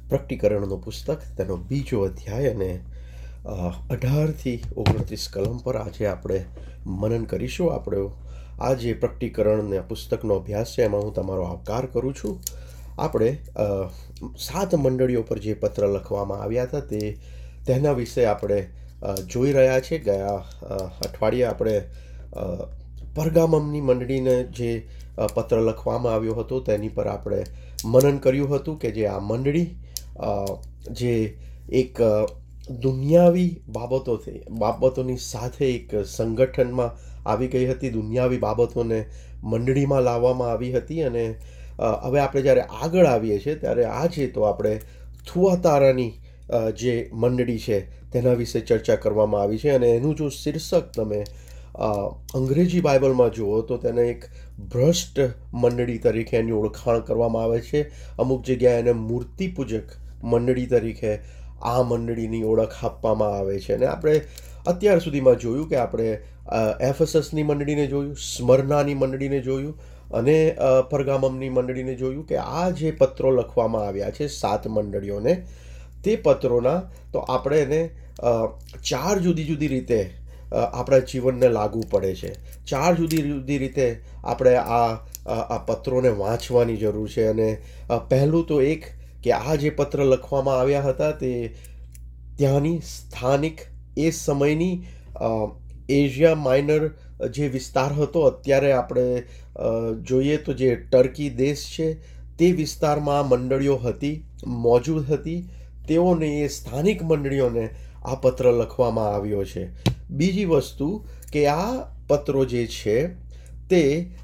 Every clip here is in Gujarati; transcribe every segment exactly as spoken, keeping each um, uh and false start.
પ્રકટીકરણનું પુસ્તક તેનો બીજો અધ્યાય અને અઢારથી ઓગણત્રીસ કલમ પર આજે આપણે મનન કરીશું. આપણે આ જે પ્રકટીકરણના પુસ્તકનો અભ્યાસ છે એમાં હું તમારો આવકાર કરું છું. આપણે સાત મંડળીઓ પર જે પત્ર લખવામાં આવ્યા હતા તે તેના વિશે આપણે જોઈ રહ્યા છીએ. ગયા અઠવાડિયે આપણે પરગામમની મંડળીને જે પત્ર લખવામાં આવ્યો હતો તેની પર આપણે મનન કર્યું હતું કે જે આ મંડળી જે એક દુનિયાવી બાબતોથી બાબતોની સાથે એક સંગઠનમાં આવી ગઈ હતી. દુનિયાવી બાબતોને મંડળીમાં લાવવામાં આવી હતી. અને હવે આપણે જ્યારે આગળ આવીએ છીએ ત્યારે આજે તો આપણે થુઆતારાની જે મંડળી છે તેના વિશે ચર્ચા કરવામાં આવી છે. અને એનું જો શીર્ષક તમે અંગ્રેજી બાઇબલમાં જુઓ તો તેને એક ભ્રષ્ટ મંડળી તરીકે એની ઓળખાણ કરવામાં આવે છે. અમુક જગ્યાએ એને મૂર્તિ પૂજક મંડળી તરીકે આ મંડળીની ઓળખ આપવામાં આવે છે. અને આપણે અત્યાર સુધીમાં જોયું કે આપણે એફેસસની મંડળીને જોયું, સ્મરનાની મંડળીને જોયું અને પરગામમની મંડળીને જોયું કે આ જે પત્રો લખવામાં આવ્યા છે સાત મંડળીઓને, તે પત્રોના તો આપણે એને ચાર જુદી જુદી રીતે આપણા જીવનને લાગુ પડે છે. ચાર જુદી જુદી રીતે આપણે આ આ પત્રોને વાંચવાની જરૂર છે. અને પહેલું તો એક કે આ જે પત્ર લખવામાં આવ્યા હતા તે ત્યાંની સ્થાનિક એ સમયની એશિયા માઇનર જે વિસ્તાર હતો, અત્યારે આપણે જોઈએ તો જે ટર્કી દેશ છે તે વિસ્તારમાં આ મંડળીઓ હતી, મોજૂદ હતી. તેઓને એ સ્થાનિક મંડળીઓને આ પત્ર લખવામાં આવ્યો છે. બીજી વસ્તુ કે આ પત્રો જે છે તે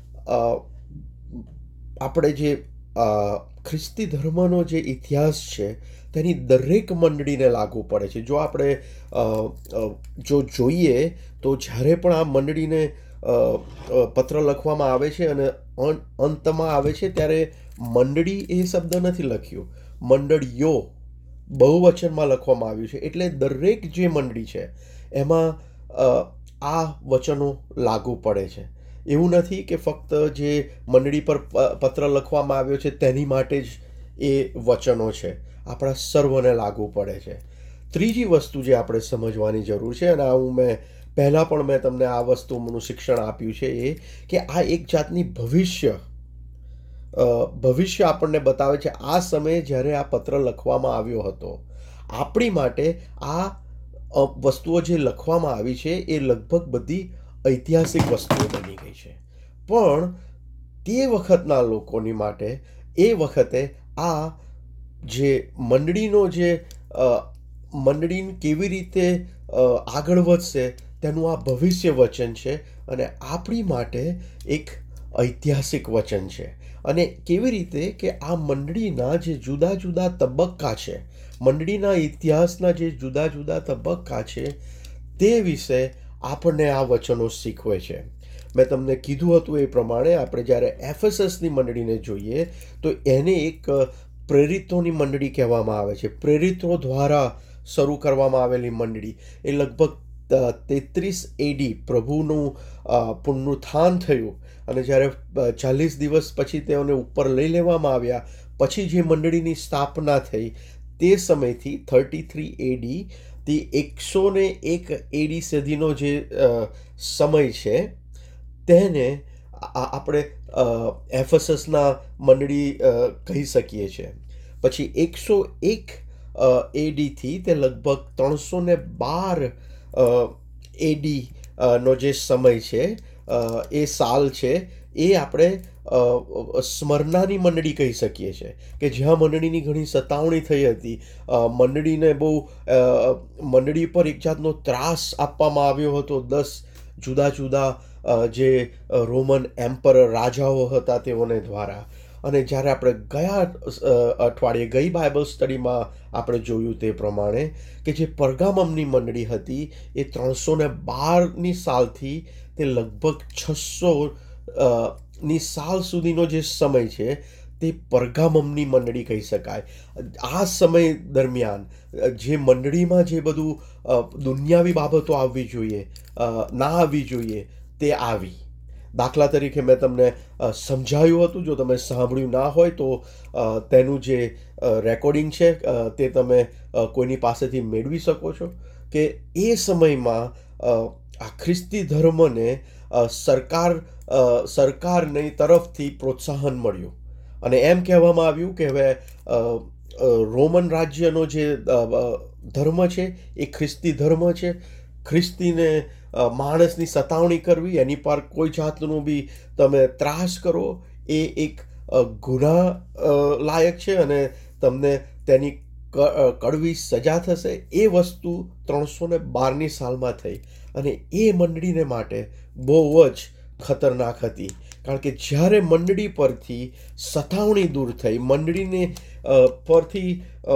આપણે જે ખ્રિસ્તી ધર્મનો જે ઇતિહાસ છે તેની દરેક મંડળીને લાગુ પડે છે. જો આપણે જો જોઈએ તો જ્યારે પણ આ મંડળીને પત્ર લખવામાં આવે છે અને અંતમાં આવે છે ત્યારે મંડળી એ શબ્દ નથી લખ્યું, મંડળીઓ બહુવચનમાં લખવામાં આવ્યું છે. એટલે દરેક જે મંડળી છે એમાં આ વચનો લાગુ પડે છે. એવું નથી કે ફક્ત જે મંડળી પર પત્ર લખવામાં આવ્યો છે તેની માટે જ એ વચનો છે, આપણા સર્વને લાગુ પડે છે. ત્રીજી વસ્તુ જે આપણે સમજવાની જરૂર છે, અને આ હું મેં પહેલાં પણ મેં તમને આ વસ્તુનું શિક્ષણ આપ્યું છે, એ કે આ એક જાતની ભવિષ્ય ભવિષ્ય આપણને બતાવે છે. આ સમયે જ્યારે આ પત્ર લખવામાં આવ્યો હતો આપણી માટે આ વસ્તુઓ જે લખવામાં આવી છે એ લગભગ બધી ઐતિહાસિક વસ્તુઓ બની ગઈ છે. પણ તે વખતના લોકોની માટે એ વખતે આ જે મંડળીનો જે મંડળી કેવી રીતે આગળ વધશે તેનું આ ભવિષ્ય વચન છે. અને આપણી માટે એક ઐતિહાસિક વચન છે. અને કેવી રીતે કે આ મંડળીના જે જુદા જુદા તબક્કા છે, મંડળીના ઇતિહાસના જે જુદા જુદા તબક્કા છે તે વિશે આપણને આ વચનો શીખવે છે. મેં તમને કીધું હતું એ પ્રમાણે આપણે જ્યારે એફેસસની મંડળીને જોઈએ તો એને એક પ્રેરિતોની મંડળી કહેવામાં આવે છે. પ્રેરિતો દ્વારા શરૂ કરવામાં આવેલી મંડળી. એ લગભગ તેત્રીસ એડી પ્રભુનું પુનરુત્થાન થયું અને જ્યારે ચાલીસ દિવસ પછી તેઓને ઉપર લઈ લેવામાં આવ્યા પછી જે મંડળીની સ્થાપના થઈ તે સમયથી થર્ટી થ્રી એડી થી એકસો ને એક એડી સુધીનો જે સમય છે તેને આપણે એફેસસના મંડળી કહી શકીએ છીએ. પછી એકસો એક એડીથી તે લગભગ ત્રણસો ને બાર એડી નો જે સમય છે એ સાલ છે એ આપણે સ્મરનાની મંડળી કહી શકીએ છીએ કે જ્યાં મંડળીની ઘણી સતાવણી થઈ હતી. મંડળીને બહુ મંડળી પર એક જાતનો ત્રાસ આપવામાં આવ્યો હતો. દસ જુદા જુદા જે રોમન એમ્પરર રાજાઓ હતા તેઓને દ્વારા. અને જ્યારે આપણે ગયા અઠવાડિયે ગઈ બાઇબલ સ્ટડીમાં આપણે જોયું તે પ્રમાણે કે જે પરગામમની મંડળી હતી એ ત્રણસો ને બારની સાલથી તે લગભગ છસો ની સાલ સુધીનો જે સમય છે તે પરગામમની મંડળી કહી શકાય. આ સમય દરમિયાન જે મંડળીમાં જે બધું દુનિયાવી બાબતો આવવી જોઈએ ના આવવી જોઈએ તે આવી. દાખલા તરીકે મેં તમને સમજાવ્યું હતું, જો તમે સાંભળ્યું ના હોય તો તેનું જે રેકોર્ડિંગ છે તે તમે કોઈની પાસેથી મેળવી શકો છો, કે એ સમયમાં આ ખ્રિસ્તી ધર્મને સરકાર સરકારની તરફથી પ્રોત્સાહન મળ્યું અને એમ કહેવામાં આવ્યું કે હવે રોમન રાજ્યનો જે ધર્મ છે એ ખ્રિસ્તી ધર્મ છે. ખ્રિસ્તીને માણસની સતાવણી કરવી, એની પર કોઈ જાતનું બી તમે ત્રાસ કરો એ એક ગુનાહ લાયક છે અને તમને તેની કડવી સજા થશે. એ વસ્તુ ત્રણસો ને બારની સાલમાં થઈ અને એ મંડળીને માટે બહુ જ ખતરનાક હતી, કારણ કે જ્યારે મંડળી પરથી સતાવણી દૂર થઈ, મંડળીને પરથી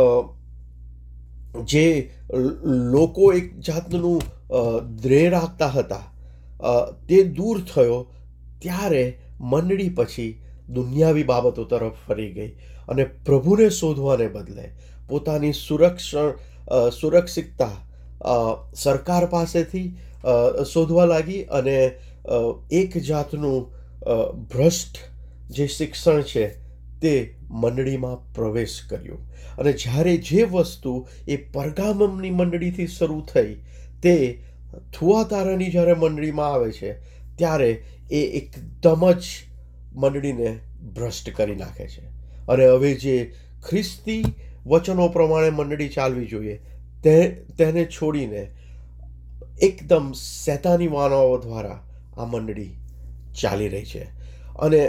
જે લોકો એક જાતનું દ્રેહ રાખતા હતા તે દૂર થયો, ત્યારે મંડળી પછી દુનિયાવી બાબતો તરફ ફરી ગઈ અને પ્રભુને શોધવાને બદલે પોતાની સુરક્ષણ સુરક્ષિતતા સરકાર પાસેથી શોધવા લાગી અને એક જાતનું ભ્રષ્ટ જે શિક્ષણ છે તે મંડળીમાં પ્રવેશ કર્યો. અને જ્યારે જે વસ્તુ એ પરગામમની મંડળીથી શરૂ થઈ તે થુઆતારાની જ્યારે મંડળીમાં આવે છે ત્યારે એ એકદમ જ મંડળીને ભ્રષ્ટ કરી નાખે છે. અને હવે જે ખ્રિસ્તી વચનો પ્રમાણે મંડળી ચાલવી જોઈએ તે તેને છોડીને એકદમ શૈતાની માનવો દ્વારા આ મંડળી ચાલી રહી છે. અને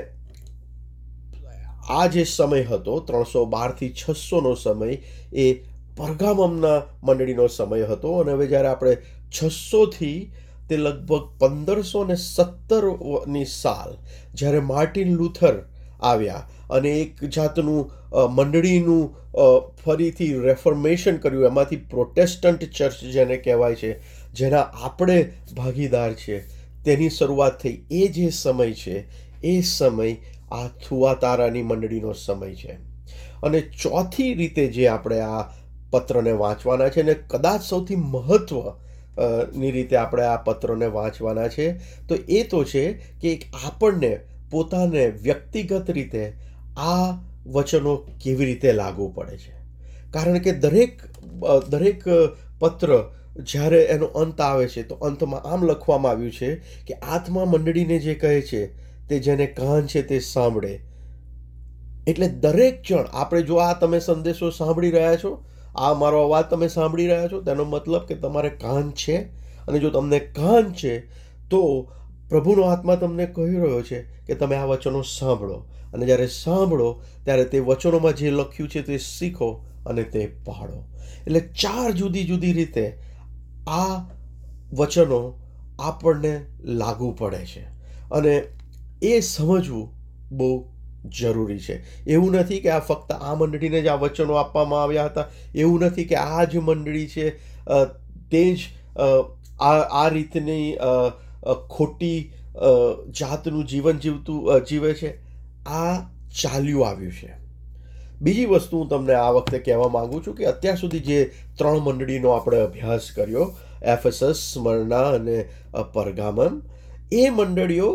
આ જે સમય હતો ત્રણસો બારથી છસોનો સમય એ પરગામમના મંડળીનો સમય હતો. અને હવે જ્યારે આપણે છસોથી તે લગભગ પંદરસો ને સત્તરની સાલ જ્યારે માર્ટિન લુથર આવ્યા અને એક જાતનું મંડળીનું ફરીથી રેફોર્મેશન કર્યું, એમાંથી પ્રોટેસ્ટન્ટ ચર્ચ જેને કહેવાય છે, જેના આપણે ભાગીદાર છે, તેની શરૂઆત થઈ. એ જે સમય છે એ સમય આ થુઆતારાની મંડળીનો સમય છે. અને ચોથી રીતે જે આપણે આ પત્રને વાંચવાના છે, અને કદાચ સૌથી મહત્વ ની રીતે આપણે આ પત્રને વાંચવાના છે, તો એ તો છે કે આપણને પોતાને વ્યક્તિગત રીતે આ વચનો કેવી રીતે લાગુ પડે છે. કારણ કે દરેક દરેક પત્ર જ્યારે એનો અંત આવે છે તો અંતમાં આમ લખવામાં આવ્યું છે કે આત્મા મંડળીને જે કહે છે તે જેને કાન છે તે સાંભળે. એટલે દરેક જણ, આપણે જો આ તમે સંદેશો સાંભળી રહ્યા છો, આ મારો અવાજ તમે સાંભળી રહ્યા છો, તેનો મતલબ કે તમારે કાન છે. અને જો તમને કાન છે તો પ્રભુનો આત્મા તમને કહી રહ્યો છે કે તમે આ વચનો સાંભળો. અને જ્યારે સાંભળો ત્યારે તે વચનોમાં જે લખ્યું છે તે શીખો અને તે પાળો. એટલે ચાર જુદી જુદી રીતે આ વચનો આપણને લાગુ પડે છે અને એ સમજવું બહુ જરૂરી છે. એવું નથી કે આ ફક્ત આ મંડળીને જ આ વચનો આપવામાં આવ્યા હતા, એવું નથી કે આ જ મંડળી છે તે જ આ આ રીતની ખોટી જાતનું જીવન જીવતું જીવે છે. આ ચાલ્યું આવ્યું છે. બીજી વસ્તુ હું તમને આ વખતે કહેવા માંગુ છું કે અત્યાર સુધી જે ત્રણ મંડળીનો આપણે અભ્યાસ કર્યો, એફેસસ, સ્મરણા અને પરગામમ, એ મંડળીઓ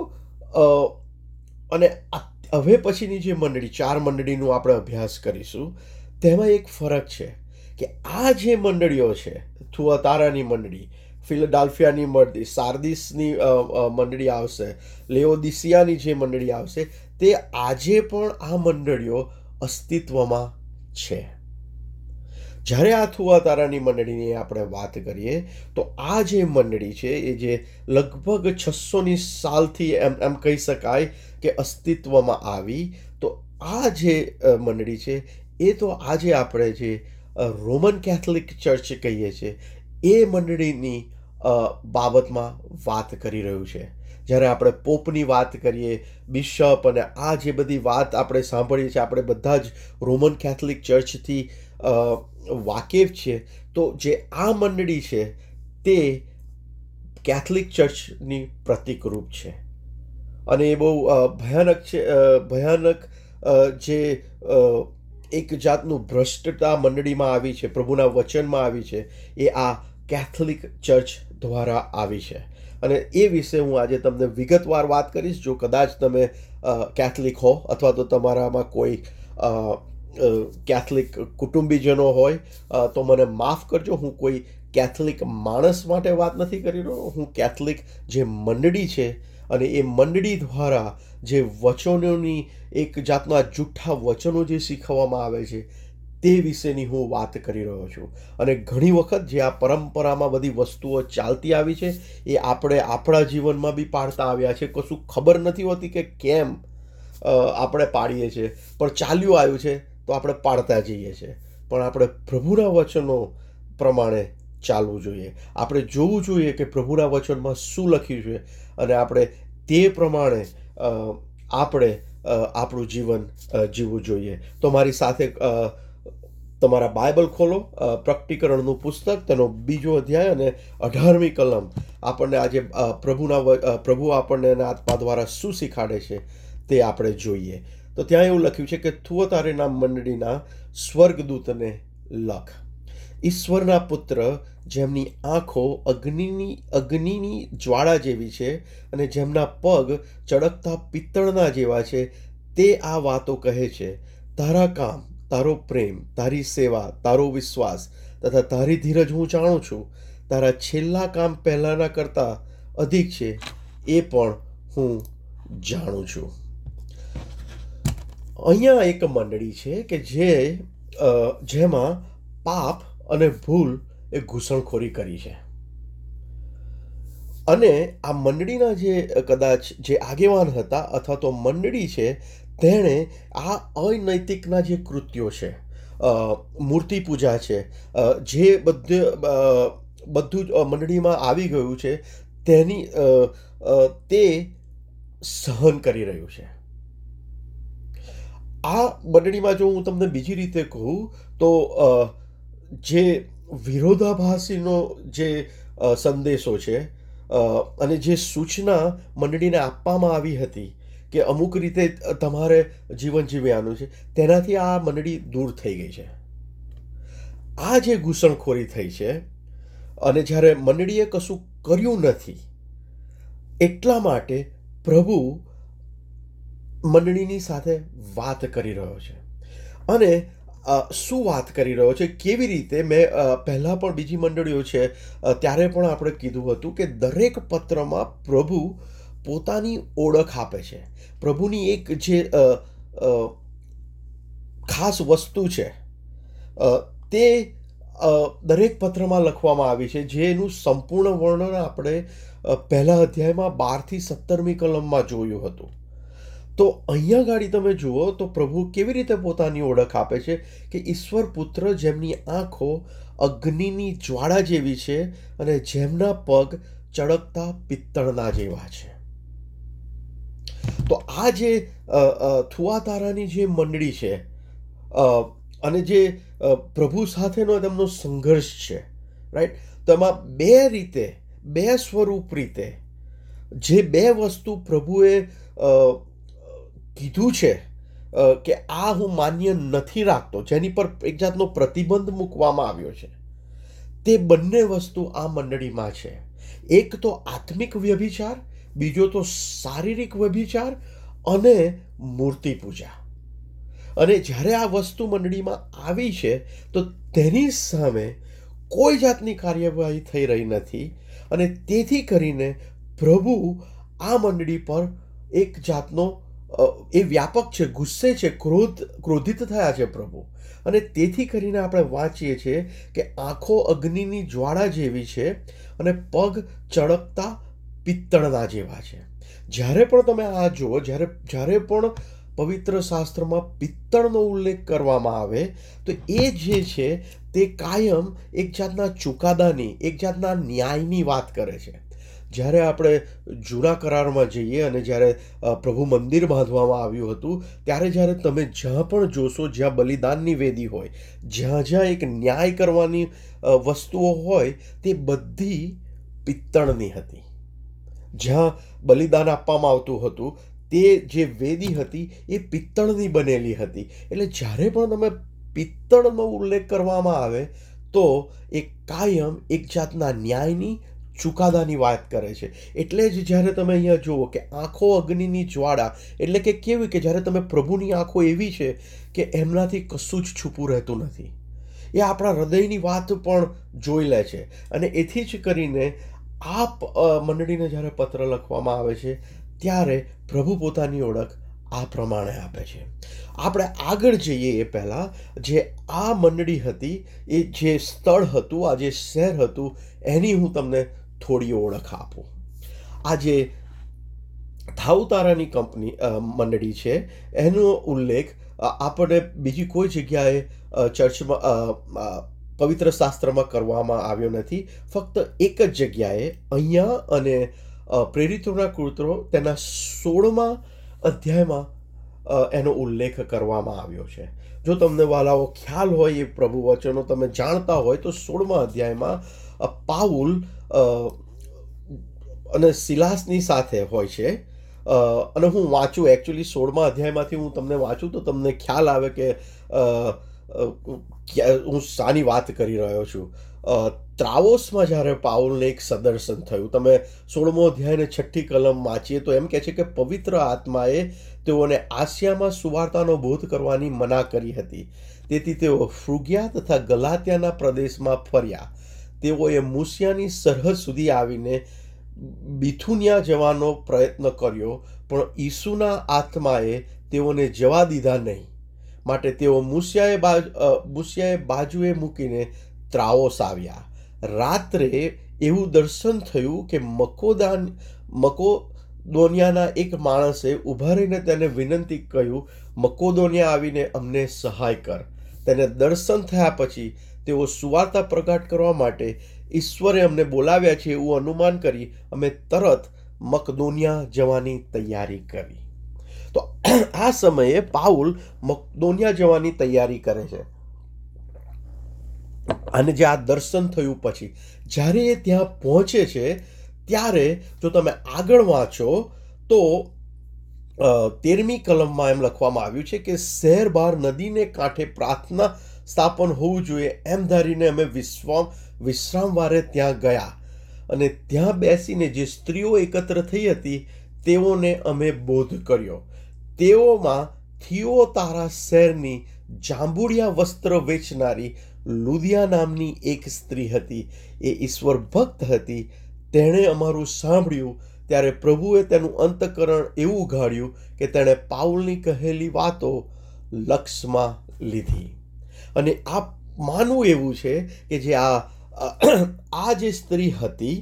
અને હવે પછીની જે મંડળી ચાર મંડળીનો આપણે અભ્યાસ કરીશું, તેમાં એક ફરક છે કે આ જે મંડળીઓ છે, થુઆતારાની મંડળી, ફિલાડેલ્ફિયાની મંડળી, સાર્દિસની મંડળી આવશે, લેઓદિસિયાની જે મંડળી આવશે, તે આજે પણ આ મંડળીઓ અસ્તિત્વમાં છે. જ્યારે આ થુઆતારાની મંડળીની આપણે વાત કરીએ તો આ જે મંડળી છે એ જે લગભગ છસોની સાલથી એમ એમ કહી શકાય કે અસ્તિત્વમાં આવી, તો આ જે મંડળી છે એ તો આજે આપણે જે રોમન કેથોલિક ચર્ચ કહીએ છીએ એ મંડળીની બાબતમાં વાત કરી રહ્યું છે. જ્યારે આપણે પોપની વાત કરીએ, બિશપ અને આ જે બધી વાત આપણે સાંભળીએ છીએ, આપણે બધા જ રોમન કેથોલિક ચર્ચથી વાકેફ છે, તો જે આ મંડળી છે તે કેથોલિક ચર્ચની પ્રતિકરૂપ છે. અને એ બહુ ભયાનક છે. ભયાનક જે એક જાતનું ભ્રષ્ટતા મંડળીમાં આવી છે, પ્રભુના વચનમાં આવી છે, એ આ કેથોલિક ચર્ચ દ્વારા આવી છે. અને એ વિશે હું આજે તમને વિગતવાર વાત કરીશ. જો કદાચ તમે કેથલિક હો અથવા તો તમારામાં કોઈ કેથલિક કુટુંબીજનો હોય તો મને માફ કરજો. હું કોઈ કેથલિક માણસ માટે વાત નથી કરી રહ્યો. હું કેથલિક જે મંડળી છે અને એ મંડળી દ્વારા જે વચનોની એક જાતના જૂઠા વચનો જે શીખવવામાં આવે છે તે વિશેની હું વાત કરી રહ્યો છું. અને ઘણી વખત જે આ પરંપરામાં બધી વસ્તુઓ ચાલતી આવી છે એ આપણે આપણા જીવનમાં બી પાડતા આવ્યા છે. કશું ખબર નથી હોતી કે કેમ આપણે પાડીએ છીએ, પણ ચાલ્યું આવ્યું છે તો આપણે પાડતા જઈએ છીએ. પણ આપણે પ્રભુના વચનો પ્રમાણે ચાલવું જોઈએ. આપણે જોવું જોઈએ કે પ્રભુના વચનમાં શું લખ્યું છે અને આપણે તે પ્રમાણે આપણે આપણું જીવન જીવવું જોઈએ. તો મારી સાથે તમારા બાઇબલ ખોલો, પ્રકટીકરણનું પુસ્તક, તેનો બીજો અધ્યાય અને અઢારમી કલમ. આપણને આજે પ્રભુના પ્રભુ આપણને એના આત્મા દ્વારા શું શીખાડે છે તે આપણે જોઈએ. તો ત્યાં એવું લખ્યું છે કે થુઆતીરા મંડળીના સ્વર્ગદૂતને લખ, ઈશ્વરના પુત્ર જેમની આંખો અગ્નિની અગ્નિની જ્વાળા જેવી છે અને જેમના પગ ચળકતા પિત્તળના જેવા છે, તે આ વાતો કહે છે. તારા કામ, તારો પ્રેમ, તારી સેવા, તારો વિશ્વાસ તથા તારી ધીરજ હું જાણું છું. તારા છેલ્લા કામ પહેલાંના કરતાં અધિક છે એ પણ હું જાણું છું. અહીંયા એક મંડળી છે કે જે જેમાં પાપ અને ભૂલ એ ઘૂસણખોરી કરી છે. અને આ મંડળીના જે કદાચ જે આગેવાન હતા અથવા તો મંડળી છે તેણે આ અનૈતિકના જે કૃત્યો છે, મૂર્તિ પૂજા છે, જે બધે બધું જ મંડળીમાં આવી ગયું છે તેની તે સહન કરી રહ્યું છે. આ મંડળીમાં જો હું તમને બીજી રીતે કહું તો જે વિરોધાભાસીનો જે સંદેશો છે અને જે સૂચના મંડળીને આપવામાં આવી હતી કે અમુક રીતે તમારે જીવન જીવ્યાનું છે, તેનાથી આ મંડળી દૂર થઈ ગઈ છે. આ જે ઘૂસણખોરી થઈ છે અને જ્યારે મંડળીએ કશું કર્યું નથી એટલા માટે પ્રભુ મંડળીની સાથે વાત કરી રહ્યો છે. અને શું વાત કરી રહ્યો છે, કેવી રીતે? મેં પહેલાં પણ બીજી મંડળીઓ છે ત્યારે પણ આપણે કીધું હતું કે દરેક પત્રમાં પ્રભુ પોતાની ઓળખ આપે છે. પ્રભુની એક જે ખાસ વસ્તુ છે તે દરેક પત્રમાં લખવામાં આવી છે, જેનું સંપૂર્ણ વર્ણન આપણે પહેલા અધ્યાયમાં બારથી સત્તરમી કલમમાં જોયું હતું. તો અહીંયા ગાડી તમે જુઓ તો પ્રભુ કેવી રીતે પોતાની ઓળખ આપે છે કે ઈશ્વર પુત્ર જેમની આંખો અગ્નિની જ્વાળા જેવી છે અને જેમના પગ ચળકતા પિત્તળના જેવા છે. તો આ જે થુઆતીરાની જે મંડળી છે અને જે પ્રભુ સાથેનો તેમનો સંઘર્ષ છે, રાઈટ, તો એમાં બે રીતે, બે સ્વરૂપ રીતે જે બે વસ્તુ પ્રભુએ કીધું છે કે આ હું માન્ય નથી રાખતો, જેની પર એક જાતનો પ્રતિબંધ મૂકવામાં આવ્યો છે, તે બંને વસ્તુ આ મંડળીમાં છે. એક તો આત્મિક વ્યભિચાર, બીજો તો શારીરિક વ્યભિચાર અને મૂર્તિ પૂજા. અને જ્યારે આ વસ્તુ મંડળીમાં આવી છે તો તેની સામે કોઈ જાતની કાર્યવાહી થઈ રહી નથી. અને તેથી કરીને પ્રભુ આ મંડળી પર એક જાતનો એ વ્યાપક છે, ગુસ્સે છે, ક્રોધ ક્રોધિત થયા છે પ્રભુ. અને તેથી કરીને આપણે વાંચીએ છીએ કે આંખો અગ્નિની જ્વાળા જેવી છે અને પગ ચળકતા પિત્તળના જેવા છે. જ્યારે પણ તમે આ જુઓ, જ્યારે જ્યારે પણ પવિત્ર શાસ્ત્રમાં પિત્તળનો ઉલ્લેખ કરવામાં આવે તો એ જે છે તે કાયમ એક જાતના ચુકાદાની, એક જાતના ન્યાયની વાત કરે છે. જ્યારે આપણે જૂના કરારમાં જઈએ અને જ્યારે પ્રભુ મંદિર બાંધવામાં આવ્યું હતું ત્યારે જ્યારે તમે જ્યાં પણ જોશો, જ્યાં બલિદાનની વેદી હોય, જ્યાં જ્યાં એક ન્યાય કરવાની વસ્તુઓ હોય, તે બધી પિત્તળની હતી. જ્યાં બલિદાન આપવામાં આવતું હતું તે જે વેદી હતી એ પિત્તળની બનેલી હતી. એટલે જ્યારે પણ તમે પિત્તળનો ઉલ્લેખ કરવામાં આવે તો એ કાયમ એક જાતના ન્યાયની, ચુકાદાની વાત કરે છે. એટલે જ જ્યારે તમે અહીંયા જુઓ કે આંખો અગ્નિની જ્વાળા, એટલે કે કેવી કે જ્યારે તમે પ્રભુની આંખો એવી છે કે એમનાથી કશું જ છૂપું રહેતું નથી. એ આપણા હૃદયની વાત પણ જોઈ લે છે. અને એથી જ કરીને આ મંડળીને જ્યારે પત્ર લખવામાં આવે છે ત્યારે પ્રભુ પોતાની ઓળખ આ પ્રમાણે આપે છે. આપણે આગળ જઈએ એ પહેલાં જે આ મંડળી હતી, એ જે સ્થળ હતું, આ જે શહેર હતું, એની હું તમને થોડી ઓળખ આપું. આ જે થાઉતારાની કંપની મંડળી છે એનો ઉલ્લેખ આપણે બીજી કોઈ જગ્યાએ ચર્ચમાં પવિત્ર શાસ્ત્રમાં કરવામાં આવ્યો નથી. ફક્ત એક જ જગ્યાએ અહીંયા અને પ્રેરિતોના કૃત્યો તેના સોળમા અધ્યાયમાં એનો ઉલ્લેખ કરવામાં આવ્યો છે. જો તમને વાલાઓ ખ્યાલ હોય, એ પ્રભુ વચનો તમે જાણતા હોય, તો સોળમા અધ્યાયમાં પાઉલ અને સિલાસની સાથે હોય છે. અને હું વાંચું, એકચ્યુઅલી સોળમા અધ્યાયમાંથી હું તમને વાંચું તો તમને ખ્યાલ આવે કે હું શાની વાત કરી રહ્યો છું. ત્રાવોસમાં જ્યારે પાઉલને એક સદર્શન થયું, તમે સોળમો અધ્યાયને છઠ્ઠી કલમ વાંચીએ તો એમ કહે છે કે પવિત્ર આત્માએ તેઓને આસિયામાં સુવાર્તાનો બોધ કરવાની મના કરી હતી. તેથી તેઓ ફ્રુગિયા તથા ગલાતિયાના પ્રદેશમાં ફર્યા. તેઓએ મૂસિયાની સરહદ સુધી આવીને બિથુનિયા જવાનો પ્રયત્ન કર્યો, પણ ઈસુના આત્માએ તેઓને જવા દીધા નહીં. માટે તેઓ મૂસિયાએ બાજુ મૂસિયાએ બાજુએ મૂકીને ત્રાવોસ આવ્યા. રાત્રે એવું દર્શન થયું કે મકોદાન મકોદોનિયાના એક માણસે ઊભા રહીને તેને વિનંતી કહ્યું, મકોદોનિયા આવીને અમને સહાય કર. તેને દર્શન થયા પછી તેઓ સુવાર્તા પ્રગટ કરવા માટે ઈશ્વરે અમને બોલાવ્યા છે એવું અનુમાન કરી અમે તરત મકદોનિયા જવાની તૈયારી કરી. તો આ સમયે પાઉલ મકદોનિયા જવાની તૈયારી કરે છે. અને જે આ દર્શન થયું પછી જ્યારે એ ત્યાં પહોંચે છે ત્યારે જો તમે આગળ વાંચો તો તેરમી કલમમાં એમ લખવામાં આવ્યું છે કે શહેર બહાર નદીને કાંઠે પ્રાર્થના સ્થાપન હોવું જોઈએ એમ ધારીને અમે વિશ્રામ વિશ્રામવારે ત્યાં ગયા. અને ત્યાં બેસીને જે સ્ત્રીઓ એકત્ર થઈ હતી તેઓને અમે બોધ કર્યો. તેઓમાં થિયોતારા શહેરની જાંબુડિયા વસ્ત્ર વેચનારી લુદિયા નામની એક સ્ત્રી હતી. એ ઈશ્વર ભક્ત હતી. તેણે અમારું સાંભળ્યું ત્યારે પ્રભુએ તેનું અંતકરણ એવું ઉઘાડ્યું કે તેણે પાઉલની કહેલી વાતો લક્ષમાં લીધી. અને આ માનવું એવું છે કે જે આ આ જે સ્ત્રી હતી,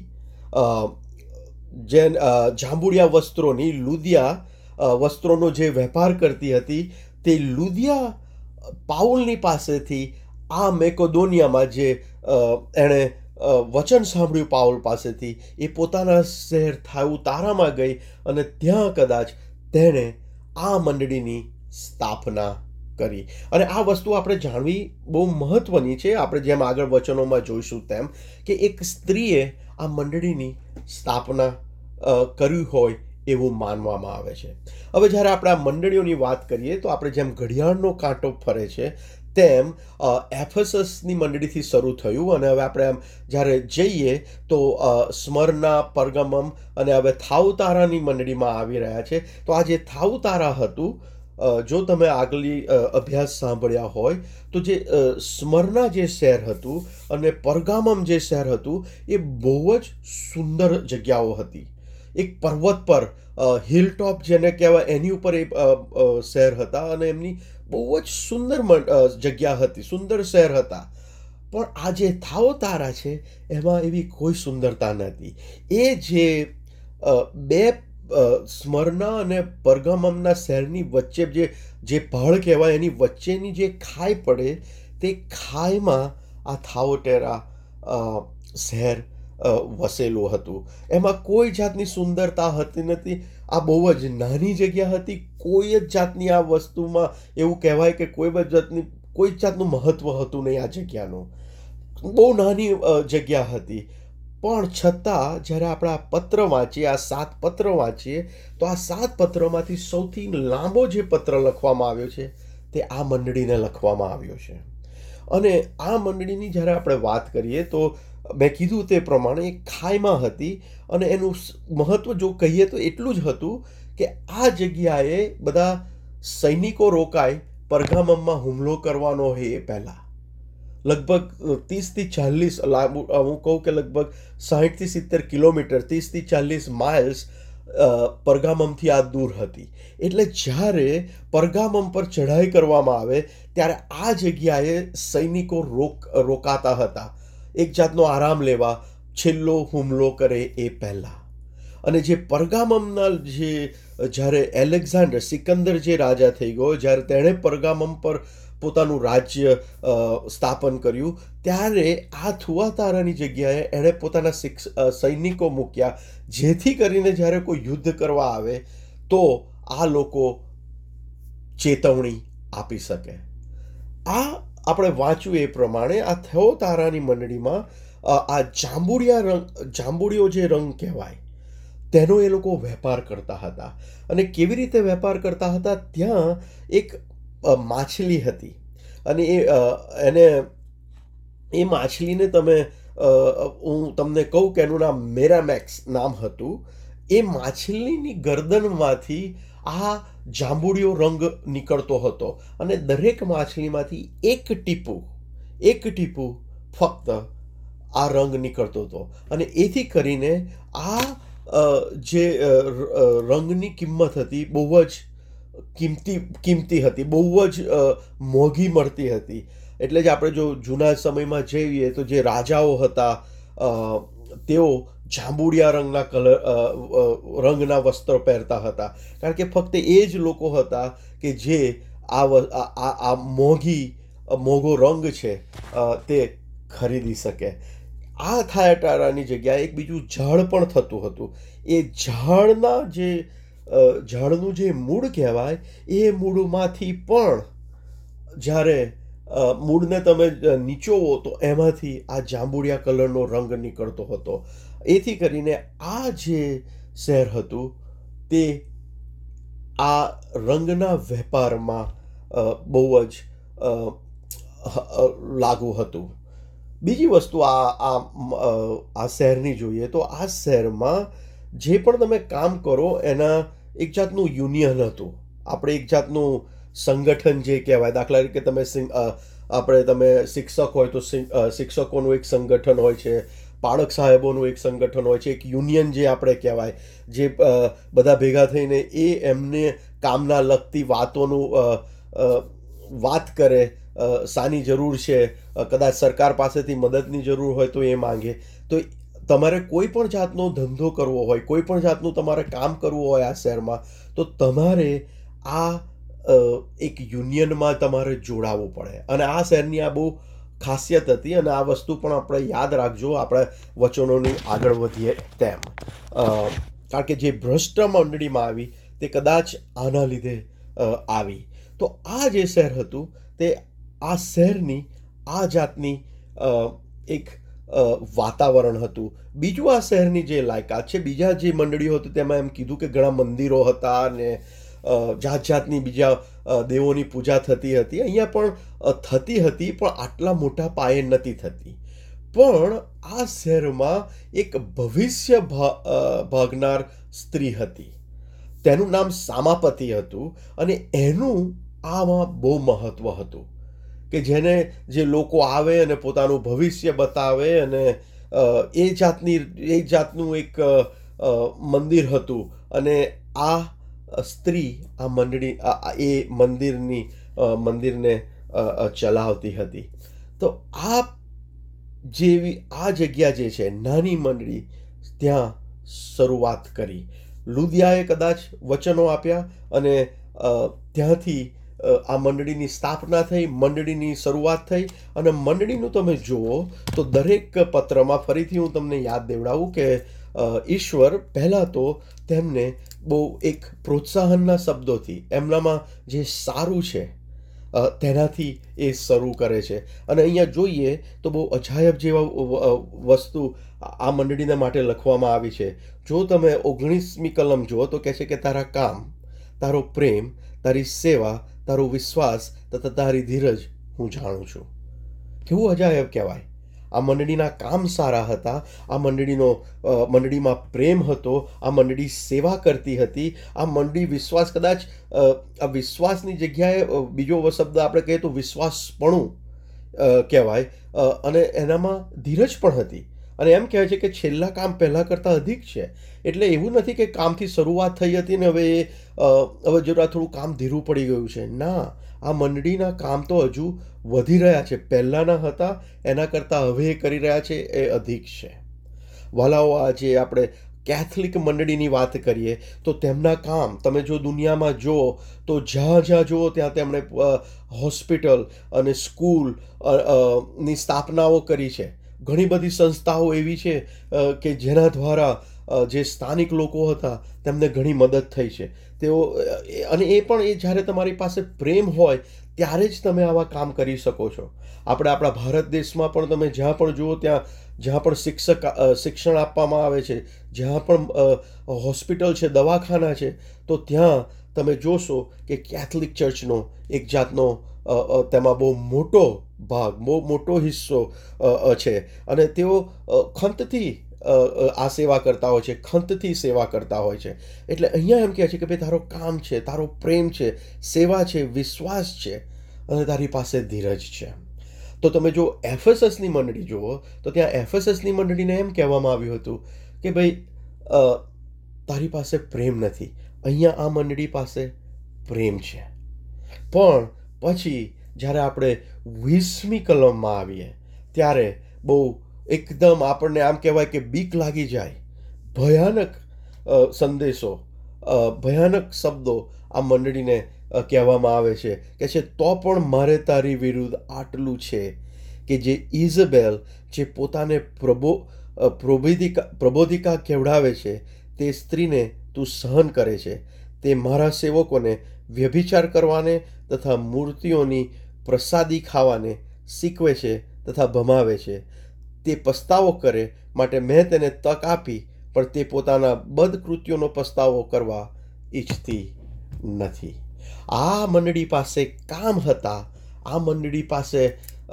જે જાંબુડિયા વસ્ત્રોની, લુદિયા વસ્ત્રોનો જે વેપાર કરતી હતી, તે લુદિયા પાઉલની પાસેથી આ મેકોદોનિયામાં જે એણે વચન સાંભળ્યું પાઉલ પાસેથી, એ પોતાના શહેર થાઉતારામાં ગઈ અને ત્યાં કદાચ તેણે આ મંડળીની સ્થાપના કરી. અને આ વસ્તુ આપણે જાણવી બહુ મહત્વની છે. આપણે જેમ આગળ વચનોમાં જોઈશું તેમ કે એક સ્ત્રીએ આ મંડળીની સ્થાપના કર્યું હોય એવું માનવામાં આવે છે. હવે જ્યારે આપણે આ મંડળીઓની વાત કરીએ તો આપણે જેમ ઘડિયાળનો કાંટો ફરે છે તેમ એફેસસની મંડળીથી શરૂ થયું. અને હવે આપણે આમ જ્યારે જઈએ તો સ્મરના, પર્ગમમ અને હવે થાઉતારાની મંડળીમાં આવી રહ્યા છે. તો આ જે થાઉતારા હતું, જો તમે આગલી અભ્યાસ સાંભળ્યા હોય તો જે સ્મરના જે શહેર હતું અને પરગામમ જે શહેર હતું, એ બહુ જ સુંદર જગ્યાઓ હતી. એક પર્વત પર હિલટોપ જેને કહેવાય એની ઉપર એ શહેર હતા અને એમની બહુ જ સુંદર જગ્યા હતી, સુંદર શહેર હતા. પણ આ જે થાઉતારા છે એમાં એવી કોઈ સુંદરતા નથી. એ જે બે સ્મરના અને પરગામમના શહેરની વચ્ચે જે જે પહાડ કહેવાય એની વચ્ચેની જે ખાઈ પડે, તે ખાઈમાં આ થાઉટેરા શહેર વસેલું હતું. એમાં કોઈ જાતની સુંદરતા હતી નથી. આ બહુ જ નાની જગ્યા હતી. કોઈ જ જાતની આ વસ્તુમાં એવું કહેવાય કે કોઈ જ જાતની કોઈ જ જાતનું મહત્વ હતું નહીં આ જગ્યાનું. બહુ નાની જગ્યા હતી. પણ છતાં જ્યારે આપણે આ પત્ર વાંચીએ, આ સાત પત્ર વાંચીએ, તો આ સાત પત્રમાંથી સૌથી લાંબો જે પત્ર લખવામાં આવ્યો છે તે આ મંડળીને લખવામાં આવ્યો છે. અને આ મંડળીની જ્યારે આપણે વાત કરીએ તો મેં કીધું તે પ્રમાણે એ ખાઈમાં હતી, અને એનું મહત્ત્વ જો કહીએ તો એટલું જ હતું કે આ જગ્યાએ બધા સૈનિકો રોકાય પરગામમમાં હુમલો કરવાનો હોય એ પહેલાં. લગભગ ત્રીસથી ચાલીસ લાંબુ, હું કહું કે લગભગ સાહીઠથી સિત્તેર કિલોમીટર, ત્રીસથી ચાલીસ માઇલ્સ પરગામમથી આ દૂર હતી. એટલે જ્યારે પરગામમ પર ચઢાઈ કરવામાં આવે ત્યારે આ જગ્યાએ સૈનિકો રોક રોકાતા હતા, એક જાતનો આરામ લેવા, છેલ્લો હુમલો કરે એ પહેલાં. અને જે પરગામમના જે જ્યારે એલેક્ઝાન્ડર સિકંદર જે રાજા થઈ ગયો, જ્યારે તેણે પરગામમ પર પોતાનું રાજ્ય સ્થાપન કર્યું, ત્યારે આ થુઆતારાની જગ્યાએ એણે પોતાના શિક્ષ સૈનિકો મૂક્યા, જેથી કરીને જ્યારે કોઈ યુદ્ધ કરવા આવે તો આ લોકો ચેતવણી આપી શકે. આ આપણે વાંચ્યું એ પ્રમાણે આ થયોતારાની મંડળીમાં આ જાંબુડિયા રંગ, જાંબુડિયો જે રંગ કહેવાય, તેનો એ લોકો વેપાર કરતા હતા. અને કેવી રીતે વેપાર કરતા હતા? ત્યાં એક માછલી હતી, અને એ એને એ માછલીને તમે હું તમને કહું કે એનું નામ મેરામેક્સ નામ હતું. એ માછલીની ગરદનમાંથી આ જાંબુડિયો રંગ નીકળતો હતો, અને દરેક માછલીમાંથી એક ટીપું એક ટીપું ફક્ત આ રંગ નીકળતો હતો. અને એથી કરીને આ જે રંગની કિંમત હતી બહુ જ કિંમતી કિંમતી હતી, બહુ જ મોંઘી મળતી હતી. એટલે જ આપણે જો જૂના સમયમાં જોઈએ તો જે રાજાઓ હતા તેઓ જાંબુડિયા રંગના કલર રંગના વસ્ત્રો પહેરતા હતા, કારણ કે ફક્ત એ જ લોકો હતા કે જે આ આ મોંઘી મોંઘો રંગ છે તે ખરીદી શકે. આ થાયાટારાની જગ્યાએ એક બીજું ઝાડ પણ થતું હતું. એ ઝાડના જે ઝાડનું જે મૂળ કહેવાય, એ મૂળમાંથી પણ જ્યારે મૂળને તમે નીચોવો તો એમાંથી આ જાંબુડિયા કલરનો રંગ નીકળતો હતો. એથી કરીને આ જે શહેર હતું તે આ રંગના વેપારમાં બહુ જ લાગુ હતું. બીજી વસ્તુ આ આ આ શહેરની જોઈએ તો આ શહેરમાં જે પણ તમે કામ કરો એના એક જાતનું યુનિયન હતું. આપણે એક જાતનું સંગઠન જે કહેવાય, દાખલા તરીકે તમે આપણે તમે શિક્ષક હોય તો શિક્ષકોનું એક સંગઠન હોય છે, પાળક સાહેબોનું એક સંગઠન હોય છે, એક યુનિયન જે આપણે કહેવાય, જે બધા ભેગા થઈને એ એમને કામના લગતી વાતોનું વાત કરે, શાની જરૂર છે, કદાચ સરકાર પાસેથી મદદની જરૂર હોય તો એ માંગે. તો તમારે કોઈ પણ જાતનો ધંધો કરવો હોય, કોઈ પણ જાતનું તમારે કામ કરવું હોય આ શહેરમાં, તો તમારે આ એક યુનિયનમાં તમારે જોડાવવું પડે. અને આ શહેરની આ બહુ ખાસિયત હતી, અને આ વસ્તુ પણ આપણે યાદ રાખજો આપણે વચનોની આગળ વધીએ તેમ. કારણ કે જે ભ્રષ્ટ મંડળીમાં આવી તે કદાચ આના લીધે આવી. તો આ જે શહેર હતું તે આ શહેરની આ જાતની એક વાતાવરણ હતું. બીજું આ શહેરની જે લાયકાત છે, બીજા જે મંડળીઓ હતી તેમાં એમ કીધું કે ઘણા મંદિરો હતા અને જાત જાતની બીજા દેવોની પૂજા થતી હતી. અહીંયા પણ થતી હતી, પણ આટલા મોટા પાયે નથી થતી. પણ આ શહેરમાં એક ભવિષ્ય ભાગનાર સ્ત્રી હતી, તેનું નામ સામાપતિ હતું, અને એનું આમાં બહુ મહત્વ હતું કે જેને જે લોકો આવે અને પોતાનું ભવિષ્ય બતાવે, અને એ જાતની એ જાતનું એક મંદિર હતું. અને આ સ્ત્રી આ મંડળી એ મંદિરની મંદિરને ચલાવતી હતી. તો આ જેવી આ જગ્યા જે છે, નાની મંડળી, ત્યાં શરૂઆત કરી. લુદિયાએ કદાચ વચનો આપ્યા અને ત્યાંથી આ મંડળીની સ્થાપના થઈ, મંડળીની શરૂઆત થઈ. અને મંડળીનું તમે જુઓ તો દરેક પત્રમાં ફરીથી હું તમને યાદ દેવડાવું કે ઈશ્વર પહેલાં તો તેમને બહુ એક પ્રોત્સાહનના શબ્દોથી, એમનામાં જે સારું છે તેનાથી એ શરૂ કરે છે. અને અહીંયા જોઈએ તો બહુ અજાયબ જેવા વસ્તુ આ મંડળીના માટે લખવામાં આવી છે. જો તમે ઓગણીસમી કલમ જુઓ તો કહે છે કે તારા કામ, તારો પ્રેમ, તારી સેવા, તારો વિશ્વાસ તથા તારી ધીરજ હું જાણું છું. કેવું અજાયબ કહેવાય. આ મંડળીના કામ સારા હતા, આ મંડળીનો મંડળીમાં પ્રેમ હતો, આ મંડળી સેવા કરતી હતી, આ મંડળી વિશ્વાસ, કદાચ આ વિશ્વાસની જગ્યાએ બીજો શબ્દ આપણે કહીએ તો વિશ્વાસપણું કહેવાય, અને એનામાં ધીરજ પણ હતી. અને એમ કહેવાય છે કે છેલ્લા કામ પહેલાં કરતાં અધિક છે. એટલે એવું નથી કે કામથી શરૂઆત થઈ હતી ને હવે એ હવે જરા થોડું કામ ધીરું પડી ગયું છે. ના, આ મંડળીના કામ તો હજુ વધી રહ્યા છે. પહેલાંના હતા એના કરતાં હવે એ કરી રહ્યા છે એ અધિક છે. વાલાઓ, આજે આપણે કેથલિક મંડળીની વાત કરીએ તો તેમના કામ તમે જો દુનિયામાં જુઓ તો જ્યાં જ્યાં જુઓ ત્યાં તેમણે હોસ્પિટલ અને સ્કૂલ ની સ્થાપનાઓ કરી છે. ઘણી બધી સંસ્થાઓ એવી છે કે જેના દ્વારા જે સ્થાનિક લોકો હતા તેમને ઘણી મદદ થઈ છે. તેઓ અને એ પણ એ જ્યારે તમારી પાસે પ્રેમ હોય ત્યારે જ તમે આવા કામ કરી શકો છો. આપણે આપણા ભારત દેશમાં પણ તમે જ્યાં પણ જુઓ ત્યાં જ્યાં પણ શિક્ષક શિક્ષણ આપવામાં આવે છે, જ્યાં પણ હોસ્પિટલ છે, દવાખાના છે, તો ત્યાં તમે જોશો કે કેથલિક ચર્ચનો એક જાતનો તેમાં બહુ મોટો ભાગ, બહુ મોટો હિસ્સો છે. અને તેઓ ખંતથી આ સેવા કરતા હોય છે, ખંતથી સેવા કરતા હોય છે. એટલે અહીંયા એમ કહે છે કે ભાઈ તારો કામ છે, તારો પ્રેમ છે, સેવા છે, વિશ્વાસ છે અને તારી પાસે ધીરજ છે. તો તમે જો એફએસએસની મંડળી જુઓ તો ત્યાં એફએસએસની મંડળીને એમ કહેવામાં આવ્યું હતું કે ભાઈ તારી પાસે પ્રેમ નથી. અહીંયા આ મંડળી પાસે પ્રેમ છે. પણ પછી જ્યારે આપણે વીસમી કલમમાં આવીએ ત્યારે બહુ એકદમ આપણને આમ કહેવાય કે બીક લાગી જાય. ભયાનક સંદેશો, ભયાનક શબ્દો આ મંડળીને કહેવામાં આવે છે કે છે તો પણ મારે તારી વિરુદ્ધ આટલું છે કે જે ઇઝબેલ જે પોતાને પ્રબો પ્રબોધિકા પ્રબોધિકા કેવડાવે છે તે સ્ત્રીને તું સહન કરે છે. તે મારા સેવકોને વ્યભિચાર કરવાને તથા મૂર્તિઓની પ્રસાદી ખાવાને શીખવે છે તથા ભમાવે છે. તે પસ્તાવો કરે માટે મેં તેને તક આપી, પણ તે પોતાના બદકૃત્યોનો પસ્તાવો કરવા ઈચ્છતી નથી. આ મંડળી પાસે કામ હતા, આ મંડળી પાસે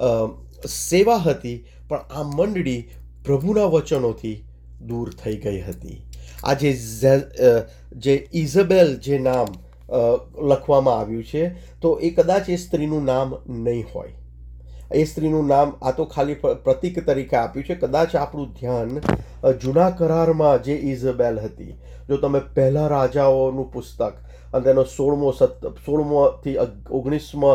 સેવા હતી, પણ આ મંડળી પ્રભુના વચનોથી દૂર થઈ ગઈ હતી. આ જે જે ઇઝબેલ જે નામ લખવામાં આવ્યું છે તો એ કદાચ એ સ્ત્રીનું નામ નહીં હોય. એ સ્ત્રીનું નામ આ તો ખાલી પ્રતીક તરીકે આપ્યું છે. કદાચ આપણું ધ્યાન જૂના કરારમાં જે ઇઝબેલ હતી, જો તમે પહેલા રાજાઓનું પુસ્તક અને તેનો સોળમો સત સોળમોથી ઓગણીસમો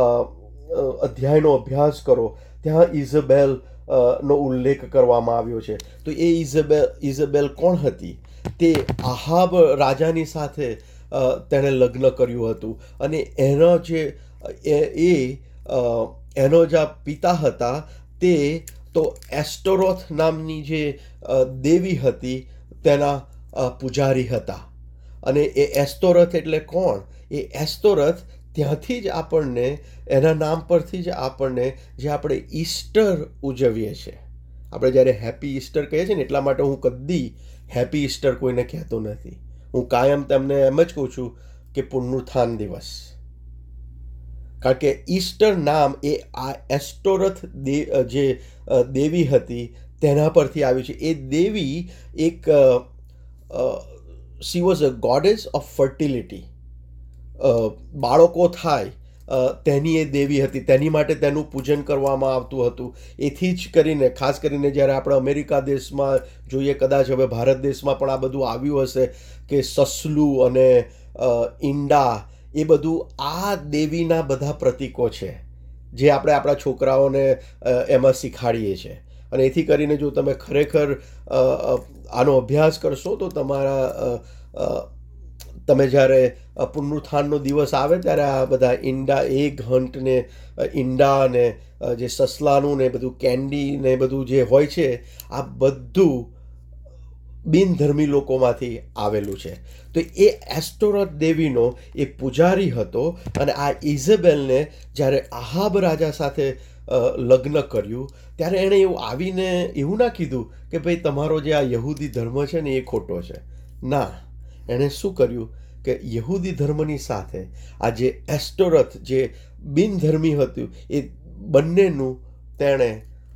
અધ્યાયનો અભ્યાસ કરો, ત્યાં ઇઝબેલ નો ઉલ્લેખ કરવામાં આવ્યો છે. તો એ ઇઝબેલ ઇઝબેલ કોણ હતી? તે આહાબ રાજાની સાથે તેણે લગ્ન કર્યું હતું અને એનો જે એ એનો જે પિતા હતા તે તો એસ્ટોરોથ નામની જે દેવી હતી તેના પૂજારી હતા. અને એ એસ્ટોરથ એટલે કોણ? એ એસ્ટોરથ ત્યાંથી જ આપણને એના નામ પરથી જ આપણને જે આપણે ઈસ્ટર ઉજવીએ છીએ, આપણે જ્યારે હેપી ઈસ્ટર કહીએ છીએ ને, એટલા માટે હું કદી હેપી ઈસ્ટર કોઈને કહેતો નથી. હું કાયમ તેમને એમ જ કહું છું કે પુનરુત્થાન દિવસ. કારણ કે ઈસ્ટર નામ એ આ એસ્ટોરથ જે દેવી હતી તેના પરથી આવ્યું છે. એ દેવી એક she was a goddess of fertility. બાળકો થાય તેની એ દેવી હતી, તેની માટે તેનું પૂજન કરવામાં આવતું હતું. એથી જ કરીને ખાસ કરીને જ્યારે આપણે અમેરિકા દેશમાં જોઈએ, કદાચ હવે ભારત દેશમાં પણ આ બધું આવ્યું હશે કે સસલું અને ઈંડા, એ બધું આ દેવીના બધા પ્રતીકો છે જે આપણે આપણા છોકરાઓને એમાં શીખાડીએ છીએ. અને એથી કરીને જો તમે ખરેખર આનો અભ્યાસ કરશો તો તમારા તમે જ્યારે પુનરુત્થાનનો દિવસ આવે ત્યારે આ બધા ઈંડા, એગ હન્ટ ને ઈંડા ને જે સસલાનું ને બધું કેન્ડી ને બધું જે હોય છે, આ બધું બિનધર્મી લોકોમાંથી આવેલું છે. તો એ એસ્ટોરથ દેવીનો એ પૂજારી હતો. અને આ ઇઝબેલને જ્યારે આહાબ રાજા સાથે લગ્ન કર્યું ત્યારે એણે એવું આવીને એવું ના કીધું કે ભાઈ તમારો જે આ યહૂદી ધર્મ છે ને એ ખોટો છે. ના, એણે શું કર્યું કે યહૂદી ધર્મની સાથે આ જે એસ્ટોરથ જે બિનધર્મી હતું એ બંનેનું તેણે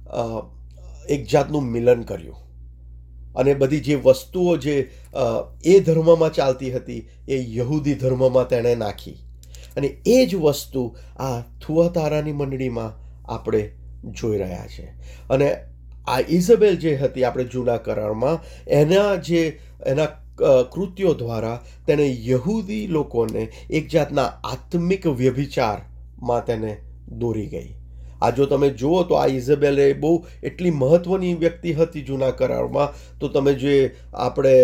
એક જાતનું મિલન કર્યું અને બધી જે વસ્તુઓ જે એ ધર્મમાં ચાલતી હતી એ યહૂદી ધર્મમાં તેણે નાખી, અને એ જ વસ્તુ આ થુઆતારાની મંડળીમાં આપણે જોઈ રહ્યા છે. અને આ ઇઝાબેલ જે હતી આપણે જૂના કરારમાં, એના જે એના કૃત્યો દ્વારા તેણે યહૂદી લોકોને એક જાતના આત્મિક વ્યભિચારમાં તેને દોરી ગઈ. આ જો તમે જુઓ તો આ ઇઝાબેલ એ બહુ એટલી મહત્વની વ્યક્તિ હતી જૂના કરારમાં. તો તમે જે આપણે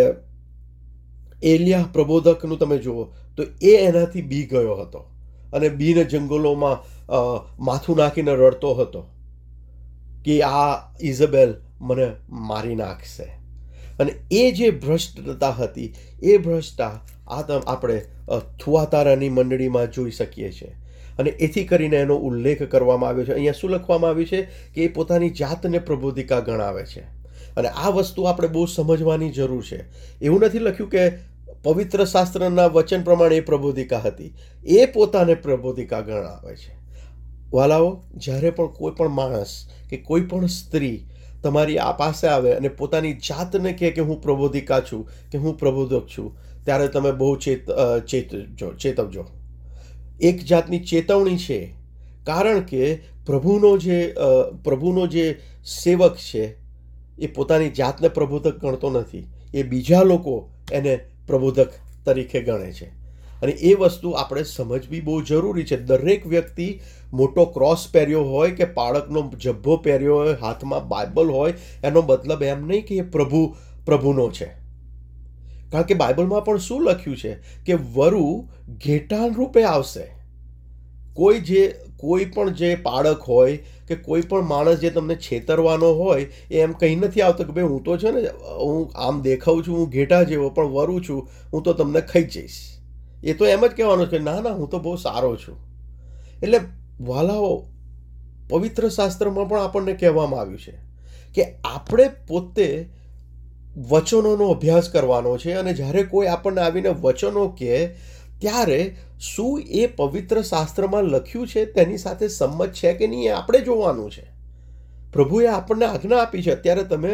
એલિયા પ્રબોધકનું તમે જુઓ તો એ એનાથી બી ગયો હતો અને બીને જંગલોમાં માથું નાખીને રડતો હતો કે આ ઇઝાબેલ મને મારી નાખશે. અને એ જે ભ્રષ્ટતા હતી એ ભ્રષ્ટતા આ આપણે થુઆતારાની મંડળીમાં જોઈ શકીએ છીએ. અને એથી કરીને એનો ઉલ્લેખ કરવામાં આવ્યો છે. અહીંયા શું લખવામાં આવ્યું છે કે એ પોતાની જાતને પ્રબોધિકા ગણાવે છે. અને આ વસ્તુ આપણે બહુ સમજવાની જરૂર છે. એવું નથી લખ્યું કે પવિત્ર શાસ્ત્રના વચન પ્રમાણે એ પ્રબોધિકા હતી, એ પોતાને પ્રબોધિકા ગણાવે છે. વાલાઓ, જ્યારે પણ કોઈ પણ માણસ કે કોઈ પણ સ્ત્રી તમારી આ પાસે આવે અને પોતાની જાતને કહે કે હું પ્રબોધિકા છું કે હું પ્રબોધક છું, ત્યારે તમે બહુ ચેત ચેતજો ચેતવજો. એક જાતની ચેતવણી છે, કારણ કે પ્રભુનો જે પ્રભુનો જે સેવક છે એ પોતાની જાતને પ્રબોધક ગણતો નથી, એ બીજા લોકો એને પ્રબોધક તરીકે ગણે છે. અને એ વસ્તુ આપણે સમજવી બહુ જરૂરી છે. દરેક વ્યક્તિ મોટો ક્રોસ પહેર્યો હોય કે બાળકનો જબ્બો પહેર્યો હોય, હાથમાં બાઇબલ હોય, એનો મતલબ એમ નહીં કે એ પ્રભુ પ્રભુનો છે. કારણ કે બાઇબલમાં પણ શું લખ્યું છે કે વરુ ઘેટાણ રૂપે આવશે. કોઈ જે કોઈ પણ જે બાળક હોય કે કોઈ પણ માણસ જે તમને છેતરવાનો હોય એ એમ કંઈ નથી આવતો કે ભાઈ હું તો છે ને હું આમ દેખાઉં છું, હું ઘેટા જેવો, પણ વરું છું, હું તો તમને ખાઈ જઈશ. એ તો એમ જ કહેવાનું છે ના ના હું તો બહુ સારો છું. એટલે વાલાઓ, પવિત્ર શાસ્ત્રમાં પણ આપણને કહેવામાં આવ્યું છે કે આપણે પોતે વચનોનો અભ્યાસ કરવાનો છે. અને જ્યારે કોઈ આપણને આવીને વચનો કહે ત્યારે શું એ પવિત્ર શાસ્ત્રમાં લખ્યું છે તેની સાથે સંમત છે કે નહીં એ આપણે જોવાનું છે. પ્રભુએ આપણને આજ્ઞા આપી છે. અત્યારે તમે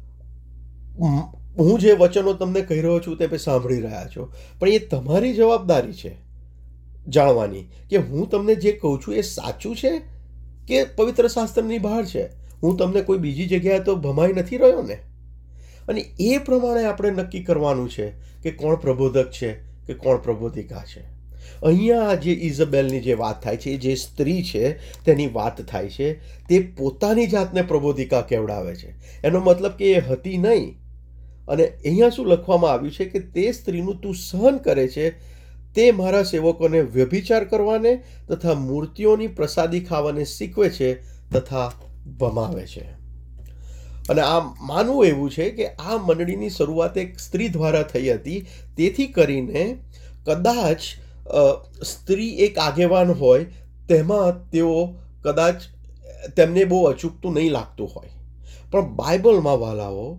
હું જે વચનો તમને કહી રહ્યો છું તે સાંભળી રહ્યા છો, પણ એ તમારી જવાબદારી છે જાણવાની કે હું તમને જે કહું છું એ સાચું છે કે પવિત્ર શાસ્ત્રની બહાર છે. હું તમને કોઈ બીજી જગ્યાએ તો ભમાઈ નથી રહ્યો ને. અને એ પ્રમાણે આપણે નક્કી કરવાનું છે કે કોણ પ્રબોધક છે કે કોણ પ્રબોધિકા છે. અહીંયા જે ઇઝાબેલની જે વાત થાય છે, જે સ્ત્રી છે તેની વાત થાય છે, તે પોતાની જાતને પ્રબોધિકા કહેવડાવે છે. એનો મતલબ કે એ હતી નહીં. અને અહીંયા શું લખવામાં આવ્યું છે કે તે સ્ત્રીનું તું સહન કરે છે, તે મારા સેવકોને વ્યભિચાર કરવાને તથા મૂર્તિઓની પ્રસાદી ખાવાને શીખવે છે તથા ભમાવે છે. અને આ માનવું એવું છે કે આ મંડળીની શરૂઆત એક સ્ત્રી દ્વારા થઈ હતી. તેથી કરીને કદાચ સ્ત્રી એક આગેવાન હોય તેમાં તેઓ કદાચ તેમને બહુ અચૂકતું નહીં લાગતું હોય, પણ બાઇબલમાં વાલાઓ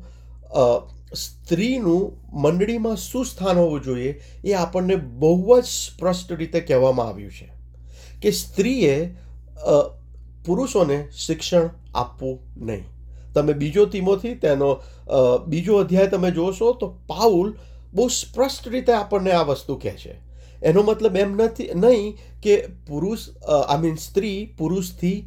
સ્ત્રીનું મંડળીમાં શું સ્થાન હોવું જોઈએ એ આપણને બહુ જ સ્પષ્ટ રીતે કહેવામાં આવ્યું છે કે સ્ત્રીએ પુરુષોને શિક્ષણ આપવું નહીં. તમે બીજો તિમોથી તેનો બીજો અધ્યાય તમે જોશો તો પાઉલ બહુ સ્પષ્ટ રીતે આપણને આ વસ્તુ કહે છે. એનો મતલબ એમ નથી નહીં કે પુરુષ આઈ મીન સ્ત્રી પુરુષથી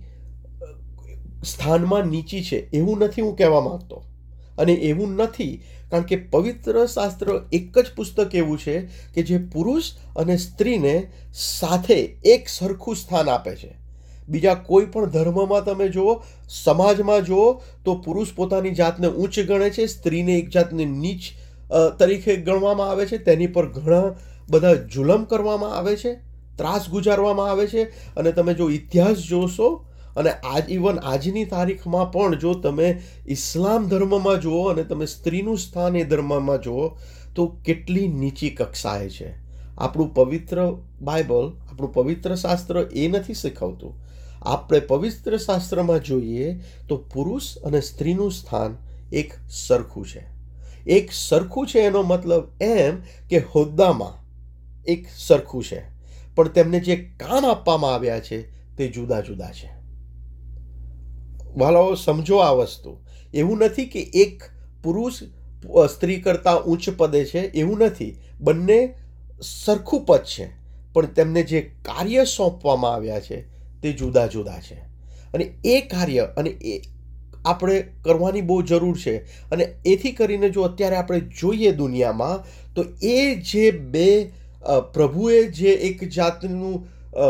સ્થાનમાં નીચી છે, એવું નથી હું કહેવા માંગતો. અને એવું નથી, કારણ કે પવિત્ર શાસ્ત્ર એક જ પુસ્તક એવું છે કે જે પુરુષ અને સ્ત્રીને સાથે એક સરખું સ્થાન આપે છે. બીજા કોઈ પણ ધર્મમાં તમે જુઓ, સમાજમાં જુઓ તો પુરુષ પોતાની જાતને ઉચ્ચ ગણે છે, સ્ત્રીને એક જાતને નીચ તરીકે ગણવામાં આવે છે. તેની પર ઘણા બધા જુલમ કરવામાં આવે છે, ત્રાસ ગુજારવામાં આવે છે. અને તમે જો ઇતિહાસ જોશો અને આજ ઇવન આજની તારીખમાં પણ જો તમે ઇસ્લામ ધર્મમાં જુઓ અને તમે સ્ત્રીનું સ્થાન એ ધર્મમાં જુઓ તો કેટલી નીચી કક્ષાએ છે. આપણું પવિત્ર બાઇબલ, આપણું પવિત્ર શાસ્ત્ર એ નથી શીખવતું. આપણે પવિત્ર શાસ્ત્રમાં જોઈએ તો પુરુષ અને સ્ત્રીનું સ્થાન એક સરખું છે. એક સરખું છે એનો મતલબ એમ કે હોદ્દામાં એક સરખું છે, પણ તેમને જે કામ આપવામાં આવ્યા છે તે જુદા જુદા છે. વાલાઓ સમજો આ વસ્તુ. એવું નથી કે એક પુરુષ સ્ત્રી કરતાં ઉચ્ચ પદે છે, એવું નથી. બંને સરખું પદ છે, પણ તેમને જે કાર્ય સોંપવામાં આવ્યા છે તે જુદા જુદા છે. અને એ કાર્ય અને એ આપણે કરવાની બહુ જરૂર છે. અને એથી કરીને જો અત્યારે આપણે જોઈએ દુનિયામાં, તો એ જે બે પ્રભુએ જે એક જાતનું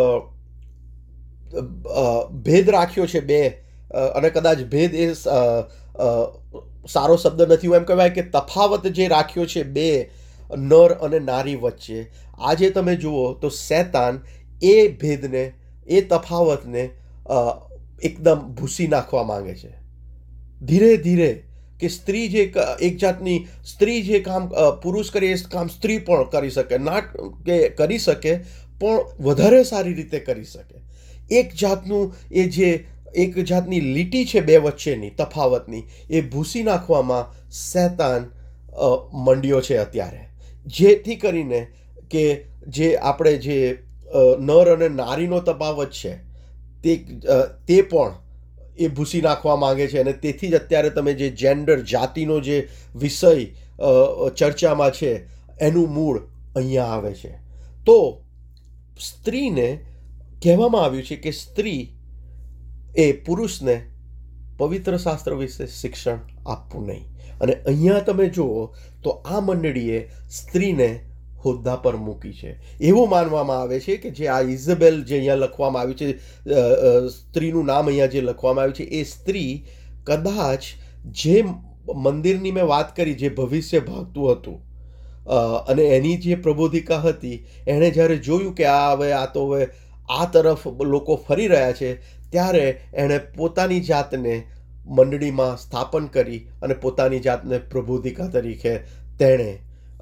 ભેદ રાખ્યો છે, બે, અને કદાચ ભેદ એ સારો શબ્દ નથી, હું એમ કહેવાય કે તફાવત જે રાખ્યો છે બે નર અને નારી વચ્ચે, આજે તમે જુઓ તો શૈતાન એ ભેદને, એ તફાવતને એકદમ ભૂસી નાખવા માંગે છે ધીરે ધીરે. કે સ્ત્રી જે એક જાતની સ્ત્રી જે કામ પુરુષ કરે એ કામ સ્ત્રી પણ કરી શકે, ના કે કરી શકે પણ વધારે સારી રીતે કરી શકે. એક જાતનું એ જે એક જાતની લીટી છે બે વચ્ચેની તફાવતની, એ ભૂસી નાખવામાં શૈતાન મંડ્યો છે અત્યારે. જેથી કરીને કે જે આપણે જે નર અને નારીનો તફાવત છે તે તે પણ એ ભૂસી નાખવા માંગે છે. અને તેથી જ અત્યારે તમે જે જેન્ડર, જાતિનો જે વિષય ચર્ચામાં છે, એનું મૂળ અહીંયા આવે છે. તો સ્ત્રીને કહેવામાં આવ્યું છે કે સ્ત્રી એ પુરુષને પવિત્ર શાસ્ત્ર વિશે શિક્ષણ આપવું નહીં. અને અહીંયા તમે જુઓ તો આ મંડળીએ સ્ત્રીને હોદ્દા પર મૂકી છે. એવું માનવામાં આવે છે કે જે આ ઇઝબેલ જે અહીંયા લખવામાં આવ્યું છે, સ્ત્રીનું નામ અહીંયા જે લખવામાં આવ્યું છે, એ સ્ત્રી કદાચ જે મંદિરની મેં વાત કરી, જે ભવિષ્ય ભાગતું હતું અને એની જે પ્રબોધિકા હતી, એણે જ્યારે જોયું કે આ હવે આ તો હવે આ તરફ લોકો ફરી રહ્યા છે, ત્યારે એણે પોતાની જાતને મંડળીમાં સ્થાપન કરી અને પોતાની જાતને પ્રબોધિકા તરીકે તેણે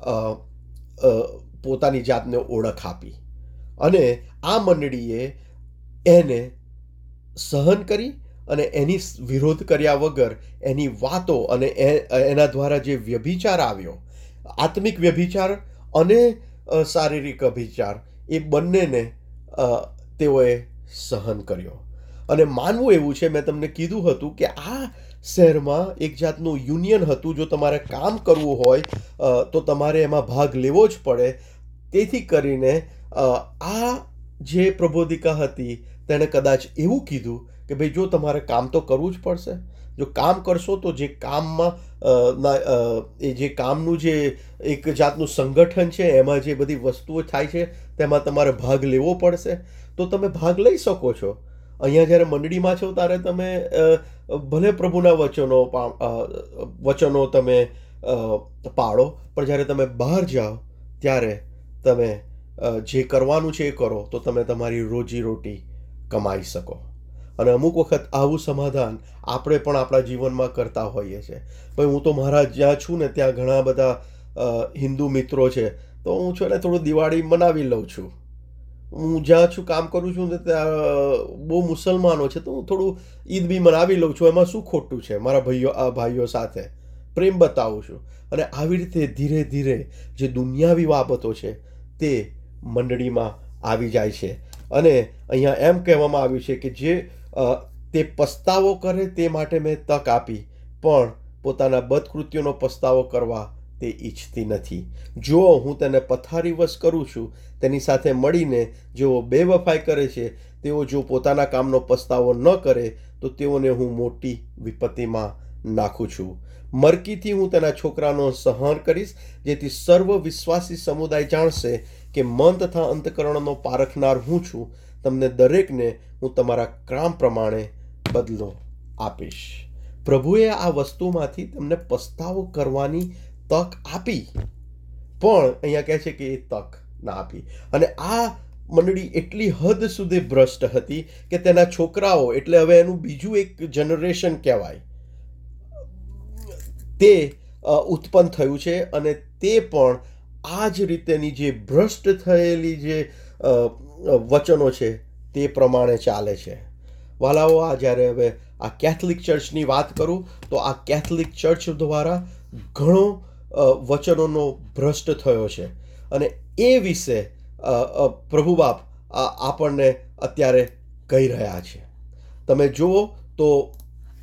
પોતાની જાતને ઓળખ આપી. અને આ મંડળીએ એને સહન કરી અને એની વિરોધ કર્યા વગર એની વાતો અને એના દ્વારા જે વ્યભિચાર આવ્યો, આત્મિક વ્યભિચાર અને શારીરિક અભિચાર, એ બંનેને તેઓએ સહન કર્યો. અને માનવું એવું છે, મેં તમને કીધું હતું કે આ શહેરમાં એક જાતનું યુનિયન હતું. જો તમારે કામ કરવું હોય તો તમારે એમાં ભાગ લેવો જ પડે. તેથી કરીને આ જે પ્રબોધિકા હતી તેણે કદાચ એવું કીધું કે ભાઈ જો તમારે કામ તો કરવું જ પડશે. જો કામ કરશો તો જે કામમાં એ જે કામનું જે એક જાતનું સંગઠન છે, એમાં જે બધી વસ્તુઓ થાય છે, તેમાં તમારે ભાગ લેવો પડશે. તો તમે ભાગ લઈ શકો છો. અહીંયા જ્યારે મંડળીમાં છો ત્યારે તમે ભલે પ્રભુના વચનો વચનો તમે પાળો, પણ જ્યારે તમે બહાર જાઓ ત્યારે તમે જે કરવાનું છે એ કરો, તો તમે તમારી રોજીરોટી કમાઈ શકો. અને અમુક વખત આવું સમાધાન આપણે પણ આપણા જીવનમાં કરતા હોઈએ છીએ. ભાઈ હું તો મારા જ્યાં છું ને ત્યાં ઘણા બધા હિન્દુ મિત્રો છે, તો હું છે ને થોડું દિવાળી મનાવી લઉં છું. હું જ્યાં છું કામ કરું છું ને ત્યાં બહુ મુસલમાનો છે, તો હું થોડું ઈદ બી મનાવી લઉં છું. એમાં શું ખોટું છે? મારા ભાઈઓ ભાઈઓ સાથે પ્રેમ બતાવું છું. અને આવી રીતે ધીરે ધીરે જે દુનિયાવી બાબતો છે તે મંડળીમાં આવી જાય છે. અને અહીંયા એમ કહેવામાં આવ્યું છે કે જે તે પસ્તાવો કરે તે માટે મેં તક આપી, પણ પોતાના બદકૃત્યોનો પસ્તાવો કરવા તે ઈચ્છતી નથી. જો હું તેને પથારીવશ કરું છું, તેની સાથે મળીને જેઓ બેવફાઈ કરે છે, તેઓ જો પોતાના કામનો પસ્તાવો ન કરે, તો તેઓને હું મોટી વિપત્તિમાં નાખું છું. મરકીથી હું તેના છોકરાનો સહન કરીશ, જેથી સર્વ વિશ્વાસી સમુદાય જાણશે કે મન તથા અંતકરણનો પારખનાર હું છું. તમને દરેકને હું તમારા કામ પ્રમાણે બદલો આપીશ. પ્રભુએ આ વસ્તુમાંથી તમને પસ્તાવો કરવાની તક આપી, પણ અહીંયા કહે છે કે એ તક ના આપી. અને આ મંડળી એટલી હદ સુધી ભ્રષ્ટ હતી કે તેના છોકરાઓ, એટલે હવે એનું બીજું એક જનરેશન કહેવાય, તે ઉત્પન્ન થયું છે. અને તે પણ આ જ રીતેની જે ભ્રષ્ટ થયેલી જે વચનો છે તે પ્રમાણે ચાલે છે. વાલાઓ, આ જ્યારે હવે આ કેથલિક ચર્ચની વાત કરું તો આ કેથલિક ચર્ચ દ્વારા ઘણો વચનોનો ભ્રષ્ટ થયો છે. અને એ વિશે પ્રભુ બાપ આપણને અત્યારે કહી રહ્યા છે. તમે જુઓ તો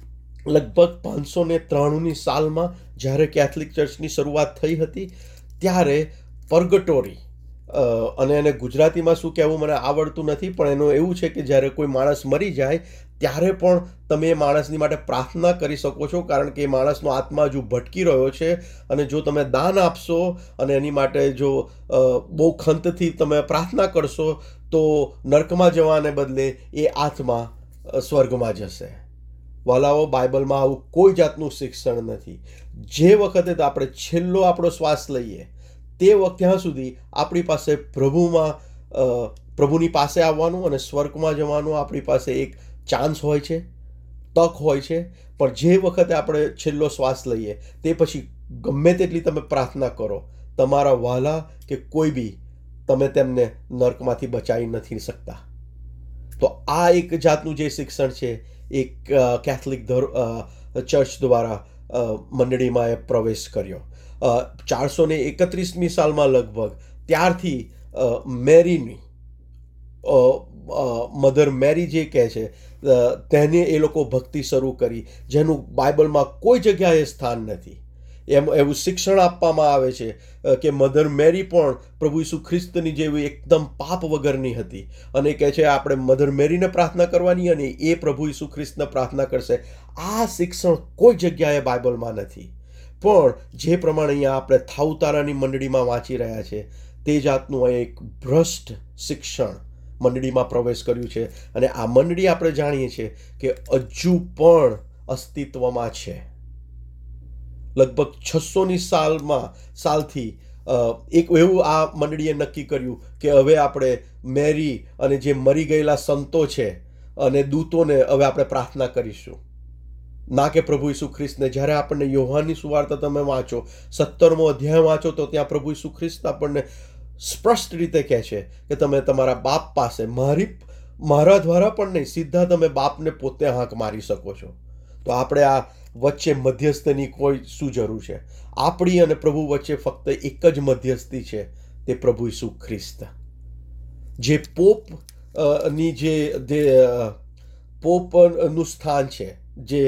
લગભગ પાંચસો ને ત્રાણુંની સાલમાં જ્યારે કેથલિક ચર્ચની શરૂઆત થઈ હતી ત્યારે પર્ગટોરી, અને એને ગુજરાતીમાં શું કહેવું મને આવડતું નથી, પણ એનું એવું છે કે જ્યારે કોઈ માણસ મરી જાય ત્યારે પણ તમે એ માણસની માટે પ્રાર્થના કરી શકો છો, કારણ કે એ માણસનો આત્મા હજુ ભટકી રહ્યો છે, અને જો તમે દાન આપશો અને એની માટે જો બહુ ખંતથી તમે પ્રાર્થના કરશો તો નર્કમાં જવાને બદલે એ આત્મા સ્વર્ગમાં જશે. વાલાઓ, બાઇબલમાં આવું કોઈ જાતનું શિક્ષણ નથી. જે વખતે આપણે છેલ્લો આપણો શ્વાસ લઈએ તે વખત ત્યાં સુધી આપણી પાસે પ્રભુમાં પ્રભુની પાસે આવવાનું અને સ્વર્ગમાં જવાનું આપણી પાસે એક ચાન્સ હોય છે, તક હોય છે. પણ જે વખતે આપણે છેલ્લો શ્વાસ લઈએ તે પછી ગમે તેટલી તમે પ્રાર્થના કરો, તમારા વાલા કે કોઈ બી, તમે તેમને નર્કમાંથી બચાવી નથી શકતા. તો આ એક જાતનું જે શિક્ષણ છે એક કેથલિક ચર્ચ દ્વારા મંડળીમાં એ પ્રવેશ કર્યો. ચારસો ને એકત્રીસમી સાલમાં લગભગ ત્યારથી મેરીની મધર મેરી જે કહે છે તેને એ લોકો ભક્તિ શરૂ કરી, જેનું બાઇબલમાં કોઈ જગ્યાએ સ્થાન નથી. એમ એવું શિક્ષણ આપવામાં આવે છે કે મધર મેરી પણ પ્રભુ ઈસુ ખ્રિસ્તની જેવી એકદમ પાપ વગરની હતી, અને કહે છે આપણે મધર મેરીને પ્રાર્થના કરવાની અને એ પ્રભુ ઈસુ ખ્રિસ્તને પ્રાર્થના કરશે. આ શિક્ષણ કોઈ જગ્યાએ બાઇબલમાં નથી. પણ જે પ્રમાણે અહીંયા આપણે થાઉતારાની મંડળીમાં વાંચી રહ્યા છે તે જાતનું એક ભ્રષ્ટ શિક્ષણ મંડળીમાં પ્રવેશ કર્યું છે, અને આ મંડળી આપણે જાણીએ છીએ કે હજુ પણ અસ્તિત્વમાં છે. લગભગ છસોની સાલમાં સાલથી એક એવું આ મંડળીએ નક્કી કર્યું કે હવે આપણે મેરી અને જે મરી ગયેલા સંતો છે અને દૂતોને હવે આપણે પ્રાર્થના કરીશું, ના કે પ્રભુ ઈસુ ખ્રિસ્તને. જ્યારે આપણને યોહાનની સુવાર્તા તમે વાંચો, સત્તરમો અધ્યાય વાંચો, તો ત્યાં પ્રભુ ઈસુ ખ્રિસ્ત આપણને સ્પષ્ટ રીતે કહે છે કે તમે તમારા બાપ પાસે, મારી મારા દ્વારા પણ નહીં, સીધા તમે બાપને પોતે હાંક મારી શકો છો. તો આપણે આ વચ્ચે મધ્યસ્થની કોઈ શું જરૂર છે? આપણી અને પ્રભુ વચ્ચે ફક્ત એક જ મધ્યસ્થી છે, તે પ્રભુ ઈસુ ખ્રિસ્ત. જે પોપ ની જે પોપનું સ્થાન છે, જે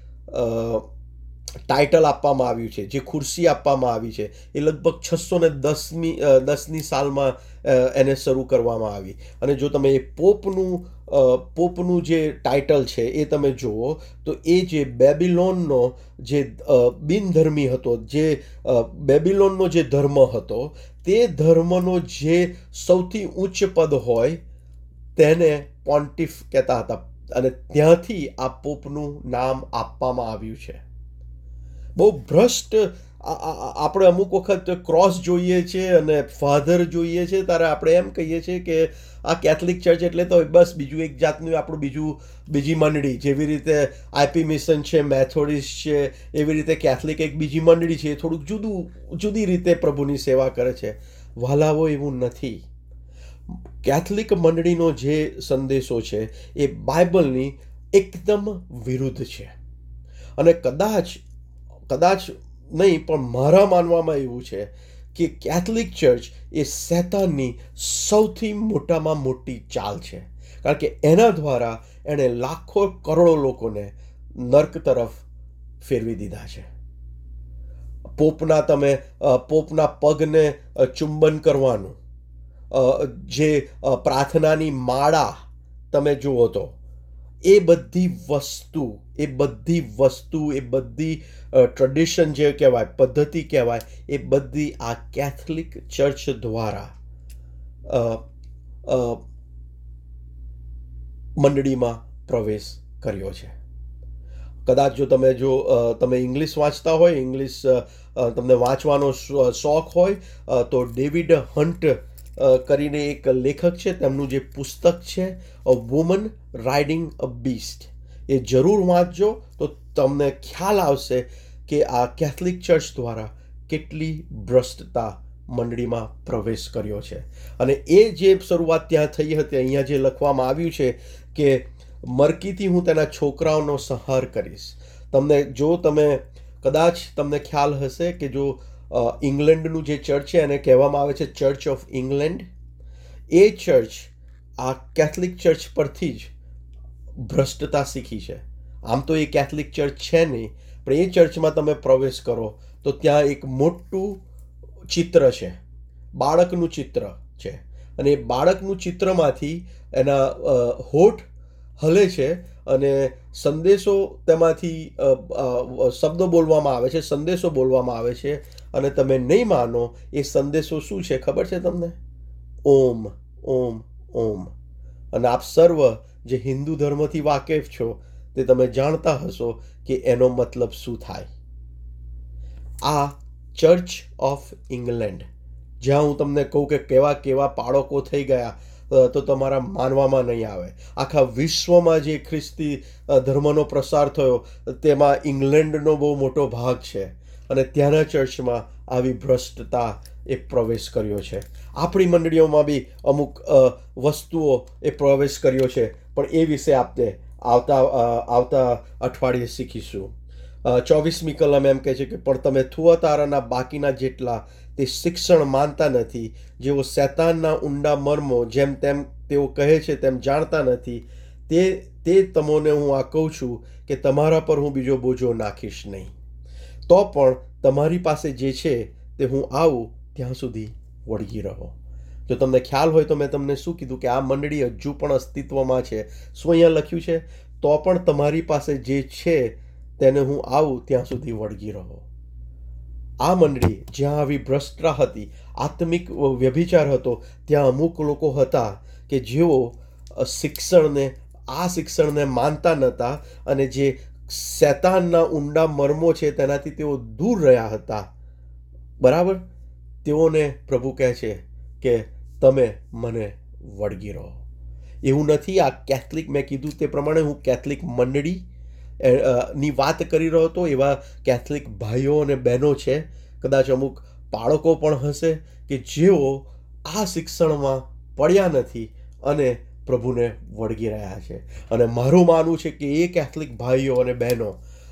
ટાઇટલ આપવામાં આવ્યું છે, જે ખુરશી આપવામાં આવી છે, એ લગભગ છસો ને દસમી દસની સાલમાં એને શરૂ કરવામાં આવી. અને જો તમે એ પોપનું પોપનું જે ટાઇટલ છે એ તમે જુઓ તો એ જે બેબિલોનનો જે બિનધર્મી હતો, જે બેબિલોનનો જે ધર્મ હતો, તે ધર્મનો જે સૌથી ઉચ્ચ પદ હોય તેને પોન્ટિફ કહેતા હતા, અને ત્યાંથી આ પોપનું નામ આપવામાં આવ્યું છે. બહુ ભ્રષ્ટ. આપણે અમુક વખત ક્રોસ જોઈએ છે અને ફાધર જોઈએ છે, ત્યારે આપણે એમ કહીએ છીએ કે આ કેથલિક ચર્ચ એટલે તો બસ બીજું એક જાતનું આપણું બીજું બીજી મંડળી, જેવી રીતે આઈપી મિશન છે, મેથોડિસ્ટ છે, એવી રીતે કેથલિક એક બીજી મંડળી છે, એ થોડુંક જુદું જુદી રીતે પ્રભુની સેવા કરે છે. વાલાવો, એવું નથી. કેથલિક મંડળીનો જે સંદેશો છે એ બાઇબલની એકદમ વિરુદ્ધ છે, અને કદાચ કદાચ નહીં પણ મારા માનવામાં એવું છે કે કેથલિક ચર્ચ એ શૈતાનની સૌથી મોટામાં મોટી ચાલ છે, કારણ કે એના દ્વારા એણે લાખો કરોડો લોકોને નર્ક તરફ ફેરવી દીધા છે. પોપના તમે પોપના પગને ચુંબન કરવાનું, જે પ્રાર્થનાની માળા તમે જુઓ તો એ બધી વસ્તુ એ બધી વસ્તુ એ બધી ટ્રેડિશન જે કહેવાય, પદ્ધતિ કહેવાય, એ બધી આ કેથલિક ચર્ચ દ્વારા મંડળીમાં પ્રવેશ કર્યો છે. કદાચ જો તમે જો તમે ઇંગ્લિશ વાંચતા હોય, ઇંગ્લિશ તમને વાંચવાનો શોખ હોય, તો ડેવિડ હન્ટ કરીને એક લેખક છે, તેમનું જે પુસ્તક છે a woman riding a beast, એ જરૂર વાંચજો તો તમને ખ્યાલ આવશે કે આ કેથલિક ચર્ચ દ્વારા કેટલી ભ્રષ્ટતા મંડળીમાં પ્રવેશ કર્યો છે. અને એ જે શરૂઆત ત્યાં થઈ હતી, અહીંયા જે લખવામાં આવ્યું છે કે મરકીથી હું તેના છોકરાઓનો સંહાર કરીશ. તમને જો તમે કદાચ તમને ખ્યાલ હશે કે જો ઇંગ્લેન્ડનું જે ચર્ચ છે એને કહેવામાં આવે છે ચર્ચ ઓફ ઇંગ્લેન્ડ, એ ચર્ચ આ કેથલિક ચર્ચ પરથી જ ભ્રષ્ટતા શીખી છે. આમ તો એ કેથલિક ચર્ચ છે નહીં, પણ એ ચર્ચમાં તમે પ્રવેશ કરો તો ત્યાં એક મોટું ચિત્ર છે, બાળકનું ચિત્ર છે, અને એ બાળકનું ચિત્રમાંથી એના હોઠ હલે છે અને સંદેશો તેમાંથી શબ્દો બોલવામાં આવે છે, સંદેશો બોલવામાં આવે છે. અને તમે નહીં માનો, એ સંદેશો શું છે ખબર છે તમને? ઓમ ઓમ ઓમ. અને આપ સર્વ જે હિન્દુ ધર્મથી વાકેફ છો તે તમે જાણતા હશો કે એનો મતલબ શું થાય. આ ચર્ચ ઓફ ઇંગ્લેન્ડ, જ્યાં હું તમને કહું કે કેવા કેવા બાળકો થઈ ગયા તો તમારા માનવામાં નહીં આવે. આખા વિશ્વમાં જે ખ્રિસ્તી ધર્મનો પ્રસાર થયો તેમાં ઇંગ્લેન્ડનો બહુ મોટો ભાગ છે, અને ત્યાંના ચર્ચમાં આવી ભ્રષ્ટતા એ પ્રવેશ કર્યો છે. આપણી મંડળીઓમાં બી અમુક વસ્તુઓ એ પ્રવેશ કર્યો છે, પણ એ વિશે આપણે આવતા આવતા અઠવાડિયે શીખીશું. ચોવીસમી કલમ એમ કહે છે કે પણ તમે થુઆતારાના બાકીના જેટલા તે શિક્ષણ માનતા નથી, જેઓ શૈતાનના ઊંડા મર્મો જેમ તેમ તેઓ કહે છે તેમ જાણતા નથી, તે તે તમોને હું આ કહું છું કે તમારા પર હું બીજો બોજો નાખીશ નહીં. તો પણ તમારી પાસે જે છે તે હું આવું ત્યાં સુધી વળગી રહો. જો તમને ખ્યાલ હોય તો મેં તમને શું કીધું કે આ મંડળી હજુ પણ અસ્તિત્વમાં છે. શું અહીંયા લખ્યું છે? તો પણ તમારી પાસે જે છે તેને હું આવું ત્યાં સુધી વળગી રહો. આ મંડળી જ્યાં આવી ભ્રષ્ટતા હતી, આત્મિક વ્યભિચાર હતો, ત્યાં અમુક લોકો હતા કે જેઓ શિક્ષણને આ શિક્ષણને માનતા નહોતા, અને જે શૈતાનના ઊંડા મર્મો છે તેનાથી તેઓ દૂર રહ્યા હતા. બરાબર? તેઓને પ્રભુ કહે છે કે તમે મને વળગી રહો. એવું નથી. આ કેથલિક, મેં કીધું તે પ્રમાણે હું કેથલિક મંડળી ની વાત કરી રહ્યો હતો. એવા કેથલિક ભાઈઓ અને બહેનો છે, કદાચ અમુક બાળકો પણ હશે કે જેઓ આ શિક્ષણમાં પડ્યા નથી અને પ્રભુને વળગી રહ્યા છે. અને મારું માનવું છે કે એ કેથલિક ભાઈઓ અને બહેનો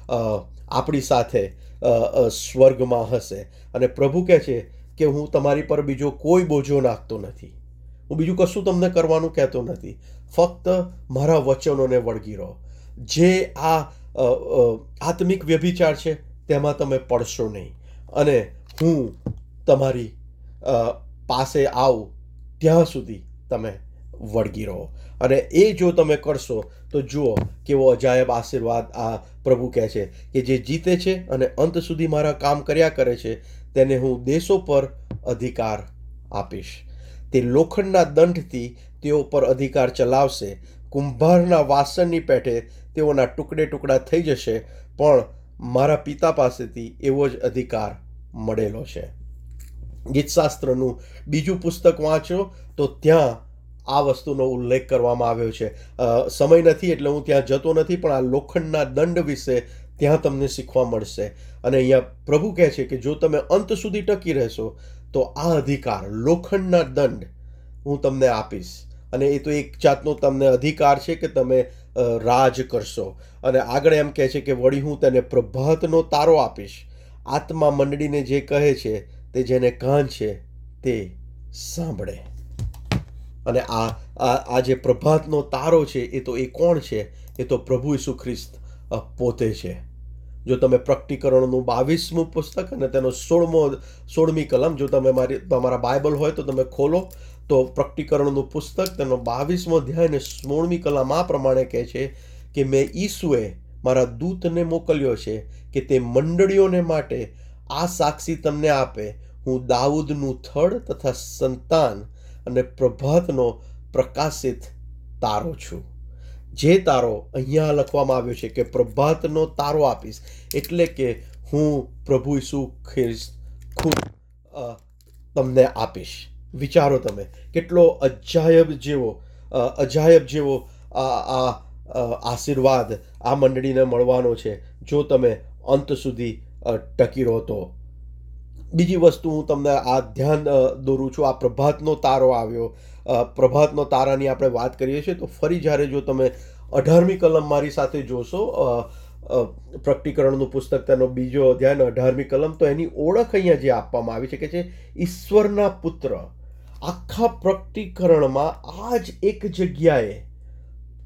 આપણી સાથે સ્વર્ગમાં હશે. અને પ્રભુ કહે છે કે હું તમારી પર બીજો કોઈ બોજો નાખતો નથી, હું બીજું કશું તમને કરવાનું કહેતો નથી, ફક્ત મારા વચનોને વળગી રહો. જે આ આત્મિક વ્યભિચાર છે તેમાં તમે પડશો નહીં, અને હું તમારી પાસે આવું ત્યાં સુધી તમે વળગી રહો. અને એ જો તમે કરશો તો જુઓ કેવો અજાયબ આશીર્વાદ આ પ્રભુ કહે છે કે જે જીતે છે અને અંત સુધી મારા કામ કર્યા કરે છે તેને હું દેશો પર અધિકાર આપીશ. તે લોખંડના દંડથી તેઓ પર અધિકાર ચલાવશે, કુંભારના વાસણની પેઠે તેઓના ટુકડે ટુકડા થઈ જશે, પણ મારા પિતા પાસેથી એવો જ અધિકાર મળેલો છે. ગીતશાસ્ત્રનું બીજું પુસ્તક વાંચો તો ત્યાં આ વસ્તુનો ઉલ્લેખ કરવામાં આવ્યો છે. સમય નથી એટલે હું ત્યાં જતો નથી, પણ આ લોખંડના દંડ વિશે ત્યાં તમને શીખવા મળશે. અને અહીંયા પ્રભુ કહે છે કે જો તમે અંત સુધી ટકી રહેશો તો આ અધિકાર, લોખંડના દંડ હું તમને આપીશ. અને એ તો એક જાતનો તમને અધિકાર છે કે તમે રાજ કરશો. અને આગળ એમ કહે છે કે વળી હું તેને પ્રભાતનો તારો આપીશ. આત્મા મંડળીને જે કહે છે તે જેને કાન છે તે સાંભળે. અને આ આ જે પ્રભાતનો તારો છે એ તો એ કોણ છે? એ તો પ્રભુ ઈસુ ખ્રિસ્ત પોતે છે. જો તમે પ્રકટીકરણનું બાવીસમું પુસ્તક અને તેનો સોળમો સોળમી કલમ, જો તમે મારી તમારા બાઇબલ હોય તો તમે ખોલો તો પ્રકટીકરણનું પુસ્તક તેનો બાવીસમો અધ્યાય અને સોળમી કલમ આ પ્રમાણે કહે છે કે મેં ઈસુએ મારા દૂતને મોકલ્યો છે કે તે મંડળીઓને માટે આ સાક્ષી તમને આપે, હું દાઉદનું થડ તથા સંતાન અને પ્રભાતનો પ્રકાશિત તારો છું. જે તારો અહીંયા લખવામાં આવ્યો છે કે પ્રભાતનો તારો આપીશ, એટલે કે હું પ્રભુ ઈસુ ખ્રિસ્ત ખુદ તમને આપીશ. વિચારો તમે કેટલો અજાયબ જેવો અજાયબ જેવો આ આશીર્વાદ આ મંડળીને મળવાનો છે જો તમે અંત સુધી ટકી રહો તો. બીજી વસ્તુ હું તમને આ ધ્યાન દોરું છું. આ પ્રભાતનો તારો આવ્યો. પ્રભાતનો તારાની આપણે વાત કરીએ છીએ તો ફરી જ્યારે જો તમે અઢારમી કલમ મારી સાથે જોશો, પ્રકટીકરણનું પુસ્તક તેનો બીજો અધ્યાય અઢારમી કલમ, તો એની ઓળખ અહીંયા જે આપવામાં આવી છે કે છે ઈશ્વરના પુત્ર. આખા પ્રકટીકરણમાં આ જ એક જગ્યાએ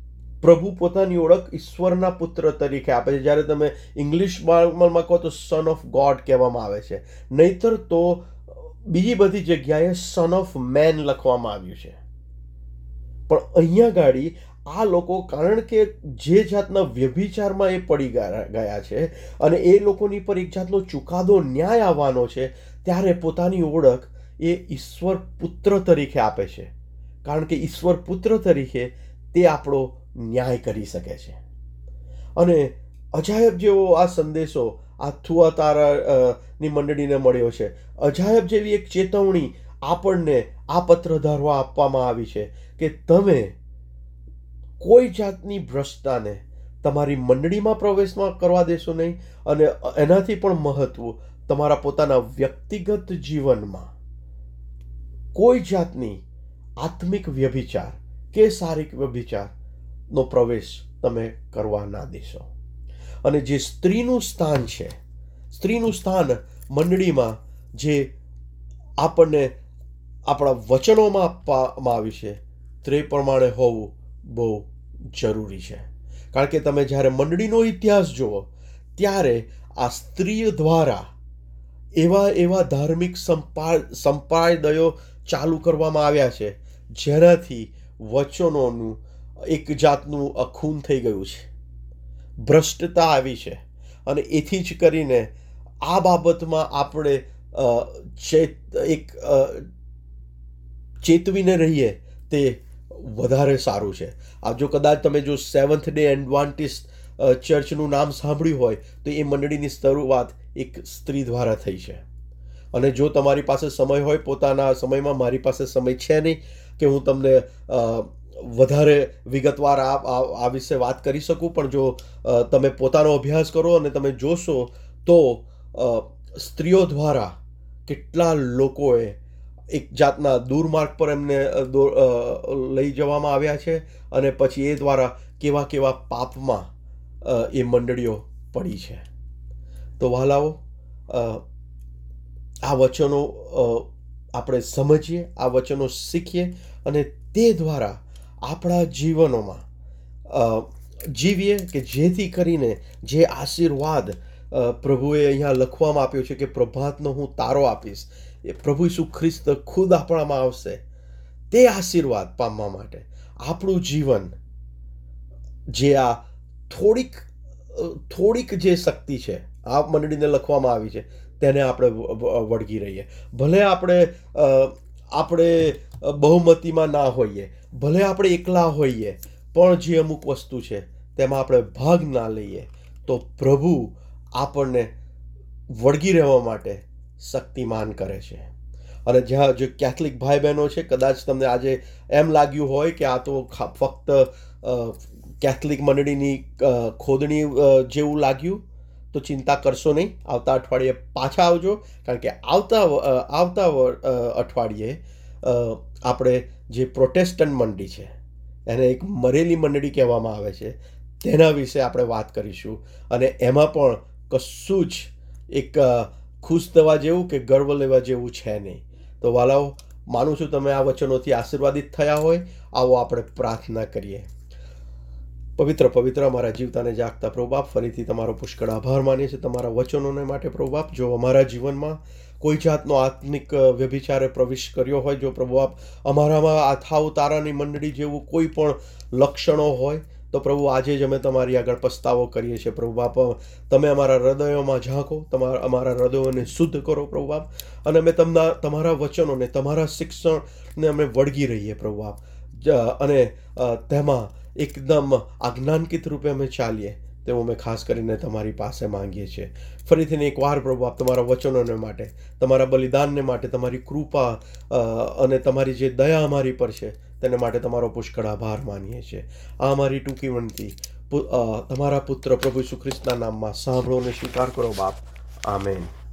પ્રભુ પોતાની ઓળખ ઈશ્વરના પુત્ર તરીકે આપે છે. જ્યારે તમે ઇંગ્લિશ બાઇબલમાં કહો તો સન ઓફ ગોડ કહેવામાં આવે છે, નહીતર તો બીજી બધી જગ્યાએ સન ઓફ મેન લખવામાં આવ્યું છે. પણ અહીંયા ગાડી આ લોકો, કારણ કે જે જાતના વ્યભિચારમાં એ પડી ગયા છે અને એ લોકોની પર એક જાતનો ચુકાદો, ન્યાય આવવાનો છે, ત્યારે પોતાની ઓળખ એ ઈશ્વર પુત્ર તરીકે આપે છે. કારણ કે ઈશ્વર પુત્ર તરીકે તે આપણો ન્યાય કરી શકે છે. અને અજાયબ જેવો આ સંદેશો આ થુઆતારા ની મંડળીને મળ્યો છે. અજાયબ જેવી એક ચેતવણી આપણને આ પત્ર ધારવા આપવામાં આવી છે કે તમે કોઈ જાતની ભ્રષ્ટતાને તમારી મંડળીમાં પ્રવેશમાં કરવા દેશો નહીં, અને એનાથી પણ મહત્વ, તમારા પોતાના વ્યક્તિગત જીવનમાં કોઈ જાતની આત્મિક વ્યભિચાર કે શારીરિક વ્યભિચારનો પ્રવેશ તમે કરવા ના દેશો. અને જે સ્ત્રીનું સ્થાન છે, સ્ત્રીનું સ્થાન મંડળીમાં જે આપણને આપણા વચનોમાં આપવામાં આવ્યું છે તે પ્રમાણે હોવું બહુ જરૂરી છે. કારણ કે તમે જ્યારે મંડળીનો ઇતિહાસ જુઓ ત્યારે આ સ્ત્રીઓ દ્વારા એવા એવા ધાર્મિક સંપા સંપ્રદાયો ચાલુ કરવામાં આવ્યા છે જેનાથી વચનોનું એક જાતનું ખૂન થઈ ગયું છે, ભ્રષ્ટતા આવી છે. અને એથી જ કરીને આ બાબતમાં આપણે ચેત એક ચેતવીને રહીએ તે વધારે સારું છે. આ જો કદાચ તમે જો સેવન્થ ડે એડવાન્ટિસ્ટ ચર્ચનું નામ સાંભળ્યું હોય તો એ મંડળીની શરૂઆત એક સ્ત્રી દ્વારા થઈ છે. અને જો તમારી પાસે સમય હોય, પોતાના સમયમાં, મારી પાસે સમય છે નહીં કે હું તમને વધારે વિગતવાર આ આ વિશે વાત કરી શકું, પણ જો તમે પોતાનો અભ્યાસ કરો અને તમે જોશો તો સ્ત્રીઓ દ્વારા કેટલા લોકોએ એક જાતના દુર્માર્ગ પર એમને લઈ જવામાં આવ્યા છે, અને પછી એ દ્વારા કેવા કેવા પાપમાં એ મંડળીઓ પડી છે. તો વહાલાઓ, આ વચનો આપણે સમજીએ, આ વચનો શીખીએ અને તે દ્વારા આપણા જીવનોમાં જીવીએ કે જેથી કરીને જે આશીર્વાદ પ્રભુએ અહીંયા લખવામાં આપ્યો છે કે પ્રભાતનો હું તારો આપીશ, એ પ્રભુ ઈસુ ખ્રિસ્ત ખુદ આપણામાં આવશે. તે આશીર્વાદ પામવા માટે આપણું જીવન, જે આ થોડીક થોડીક જે શક્તિ છે આ મંડળીને લખવામાં આવી છે તેને આપણે વળગી રહીએ. ભલે આપણે આપણે બહુમતીમાં ના હોઈએ, ભલે આપણે એકલા હોઈએ, પણ જે અમુક વસ્તુ છે તેમાં આપણે ભાગ ના લઈએ તો પ્રભુ આપણને વળગી રહેવા માટે શક્તિમાન કરે છે. અને જ્યાં જે કેથલિક ભાઈ બહેનો છે, કદાચ તમને આજે એમ લાગ્યું હોય કે આ તો ફક્ત કેથલિક મંડળીની ખોદણી જેવું લાગ્યું, તો ચિંતા કરશો નહીં. આવતા અઠવાડિયે પાછા આવજો, કારણ કે આવતા આવતા અઠવાડિયે આપણે જે પ્રોટેસ્ટન્ટ મંડળી છે એને એક મરેલી મંડળી કહેવામાં આવે છે, તેના વિશે આપણે વાત કરીશું. અને એમાં પણ કશું જ એક ખુશ થવા જેવું કે ગર્વ લેવા જેવું છે નહીં. તો વાલાઓ, માનું છું તમે આ વચનોથી આશીર્વાદિત થયા હોય. આવો આપણે પ્રાર્થના કરીએ. પવિત્ર પવિત્ર અમારા જીવતાને જાગતા પ્રભુ બાપ, ફરીથી તમારો પુષ્કળ આભાર માનીએ છીએ તમારા વચનોને માટે પ્રભુ બાપ. જો અમારા જીવનમાં કોઈ જાતનો આત્મિક વ્યભિચારે પ્રવેશ કર્યો હોય, જો પ્રભુ બાપ અમારામાં આ થાવ તારાની મંડળી જેવું કોઈ પણ લક્ષણો હોય, તો પ્રભુ આજે જ અમે તમારી આગળ પસ્તાવો કરીએ છીએ પ્રભુ બાપ. તમે અમારા હૃદયોમાં ઝાંકો, તમારા અમારા હૃદયોને શુદ્ધ કરો પ્રભુ બાપ, અને અમે તમને તમારા વચનોને, તમારા શિક્ષણને અમે વળગી રહીએ પ્રભુ બાપ, અને તેમાં એકદમ આજ્ઞાંકિત રૂપે અમે ચાલીએ તેવું અમે ખાસ કરીને તમારી પાસે માંગીએ છીએ. ફરીથી એકવાર પ્રભુ બાપ, તમારા વચનોને માટે, તમારા બલિદાનને માટે, તમારી કૃપા અને તમારી જે દયા અમારી પર છે તેને માટે તમારો પુષ્કળ આભાર માનીએ છીએ. આ અમારી ટૂંકી વિનંતી તમારા પુત્ર પ્રભુ ઈસુ ખ્રિસ્તના નામમાં સાંભળો અને સ્વીકાર કરો બાપ. આમેન.